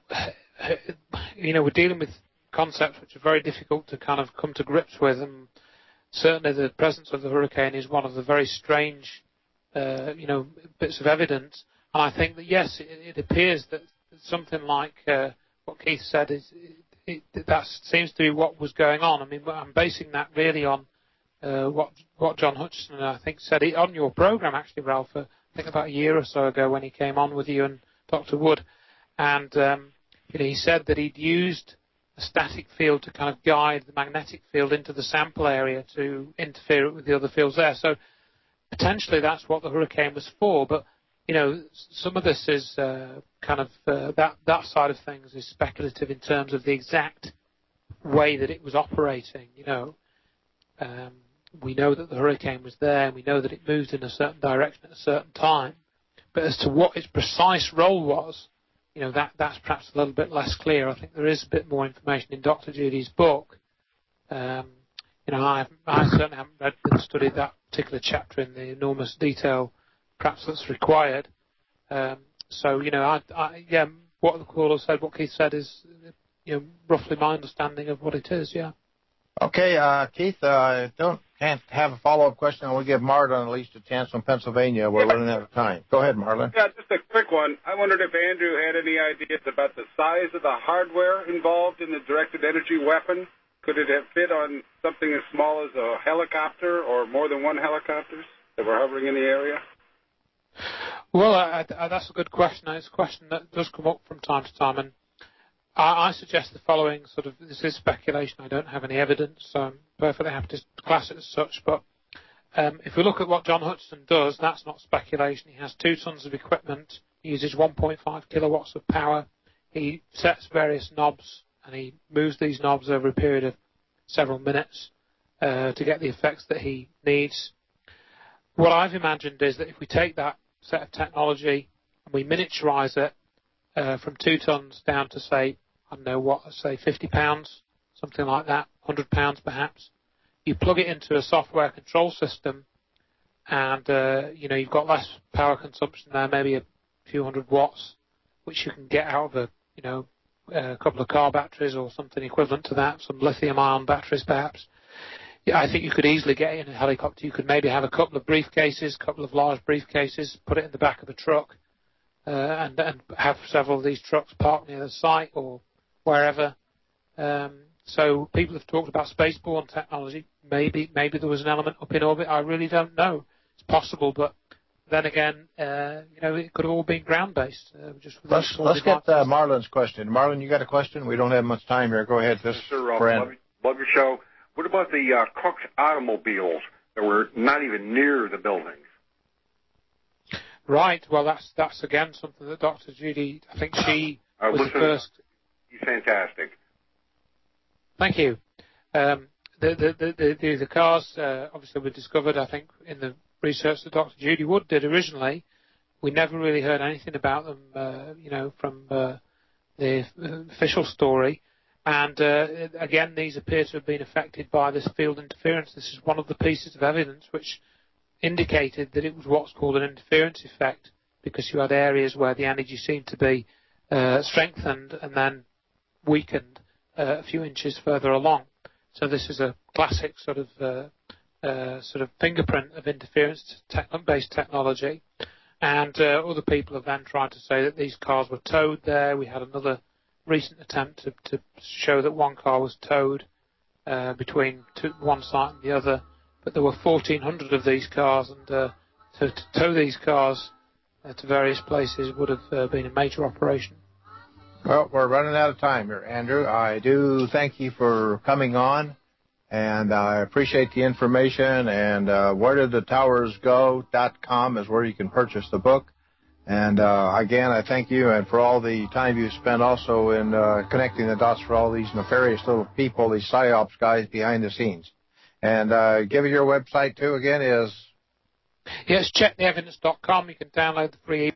you know, we're dealing with concepts which are very difficult to kind of come to grips with, and certainly the presence of the hurricane is one of the very strange, uh, you know, bits of evidence. And I think that yes, it, it appears that something like uh, what Keith said is it, it, that seems to be what was going on. I mean, I'm basing that really on uh, what what John Hutchinson, I think, said it on your program actually, Ralph. Uh, I think about a year or so ago when he came on with you and Doctor Wood, and um, you know, he said that he'd used a static field to kind of guide the magnetic field into the sample area to interfere with the other fields there. So potentially that's what the hurricane was for. But you know, some of this is uh, kind of uh, that that side of things is speculative in terms of the exact way that it was operating. You know, um, we know that the hurricane was there, and we know that it moved in a certain direction at a certain time. But as to what its precise role was, you know, that, that's perhaps a little bit less clear. I think there is a bit more information in Doctor Judy's book. Um, you know, I, I certainly haven't read and studied that particular chapter in the enormous detail perhaps that's required. Um, so, you know, I, I, yeah, what the caller said, what Keith said is, you know, roughly my understanding of what it is, yeah. Okay, uh, Keith, uh, don't can't have a follow-up question, we'll give Marlon at least a chance from Pennsylvania. We're running out of time. Go ahead, Marlon. Yeah, just a quick one. I wondered if Andrew had any ideas about the size of the hardware involved in the directed energy weapon. Could it have fit on something as small as a helicopter or more than one helicopters that were hovering in the area? Well, I, I, that's a good question. It's a question that does come up from time to time, and I, I suggest the following. Sort of, this is speculation. I don't have any evidence, so I'm perfectly happy to class it as such. But um, if we look at what John Hutchison does, that's not speculation. He has two tons of equipment. He uses one point five kilowatts of power. He sets various knobs, and he moves these knobs over a period of several minutes uh, to get the effects that he needs. What I've imagined is that if we take that set of technology and we miniaturize it uh, from two tons down to, say, I don't know what, say fifty pounds, something like that, one hundred pounds perhaps, you plug it into a software control system and, uh, you know, you've got less power consumption there, maybe a few hundred watts, which you can get out of a, you know, a couple of car batteries or something equivalent to that, some lithium-ion batteries perhaps. Yeah, I think you could easily get it in a helicopter. You could maybe have a couple of briefcases, a couple of large briefcases, put it in the back of a truck, uh, and, and have several of these trucks parked near the site or wherever. Um, so people have talked about spaceborne technology. Maybe maybe there was an element up in orbit. I really don't know. It's possible, but then again, uh, you know, it could have all been ground-based. Uh, just let's let's get uh, Marlon's question. Marlon, you got a question? We don't have much time here. Go ahead. This yes, sir, Rob, friend. Love, love your show. What about the uh, Cook's automobiles that were not even near the buildings? Right. Well, that's that's again something that Doctor Judy, I think she uh, was listen, the first. He's fantastic. Thank you. Um, the, the, the, the, the cars uh, obviously were discovered, I think, in the research that Doctor Judy Wood did originally. We never really heard anything about them, uh, you know, from uh, the official story. And uh, again, these appear to have been affected by this field interference. This is one of the pieces of evidence which indicated that it was what's called an interference effect, because you had areas where the energy seemed to be uh, strengthened and then weakened uh, a few inches further along. So this is a classic sort of uh, uh, sort of fingerprint of interference-based technology. And uh, other people have then tried to say that these cars were towed there. We had another recent attempt to, to show that one car was towed uh, between two, one site and the other, but there were fourteen hundred of these cars, and uh, to, to tow these cars uh, to various places would have uh, been a major operation. Well, we're running out of time here, Andrew. I do thank you for coming on, and I appreciate the information, and uh, where did the towers go dot com is where you can purchase the book. And, uh, again, I thank you and for all the time you spent also in uh, connecting the dots for all these nefarious little people, these PsyOps guys behind the scenes. And uh, give it your website, too, again, is? Yes, check the evidence dot com. You can download the free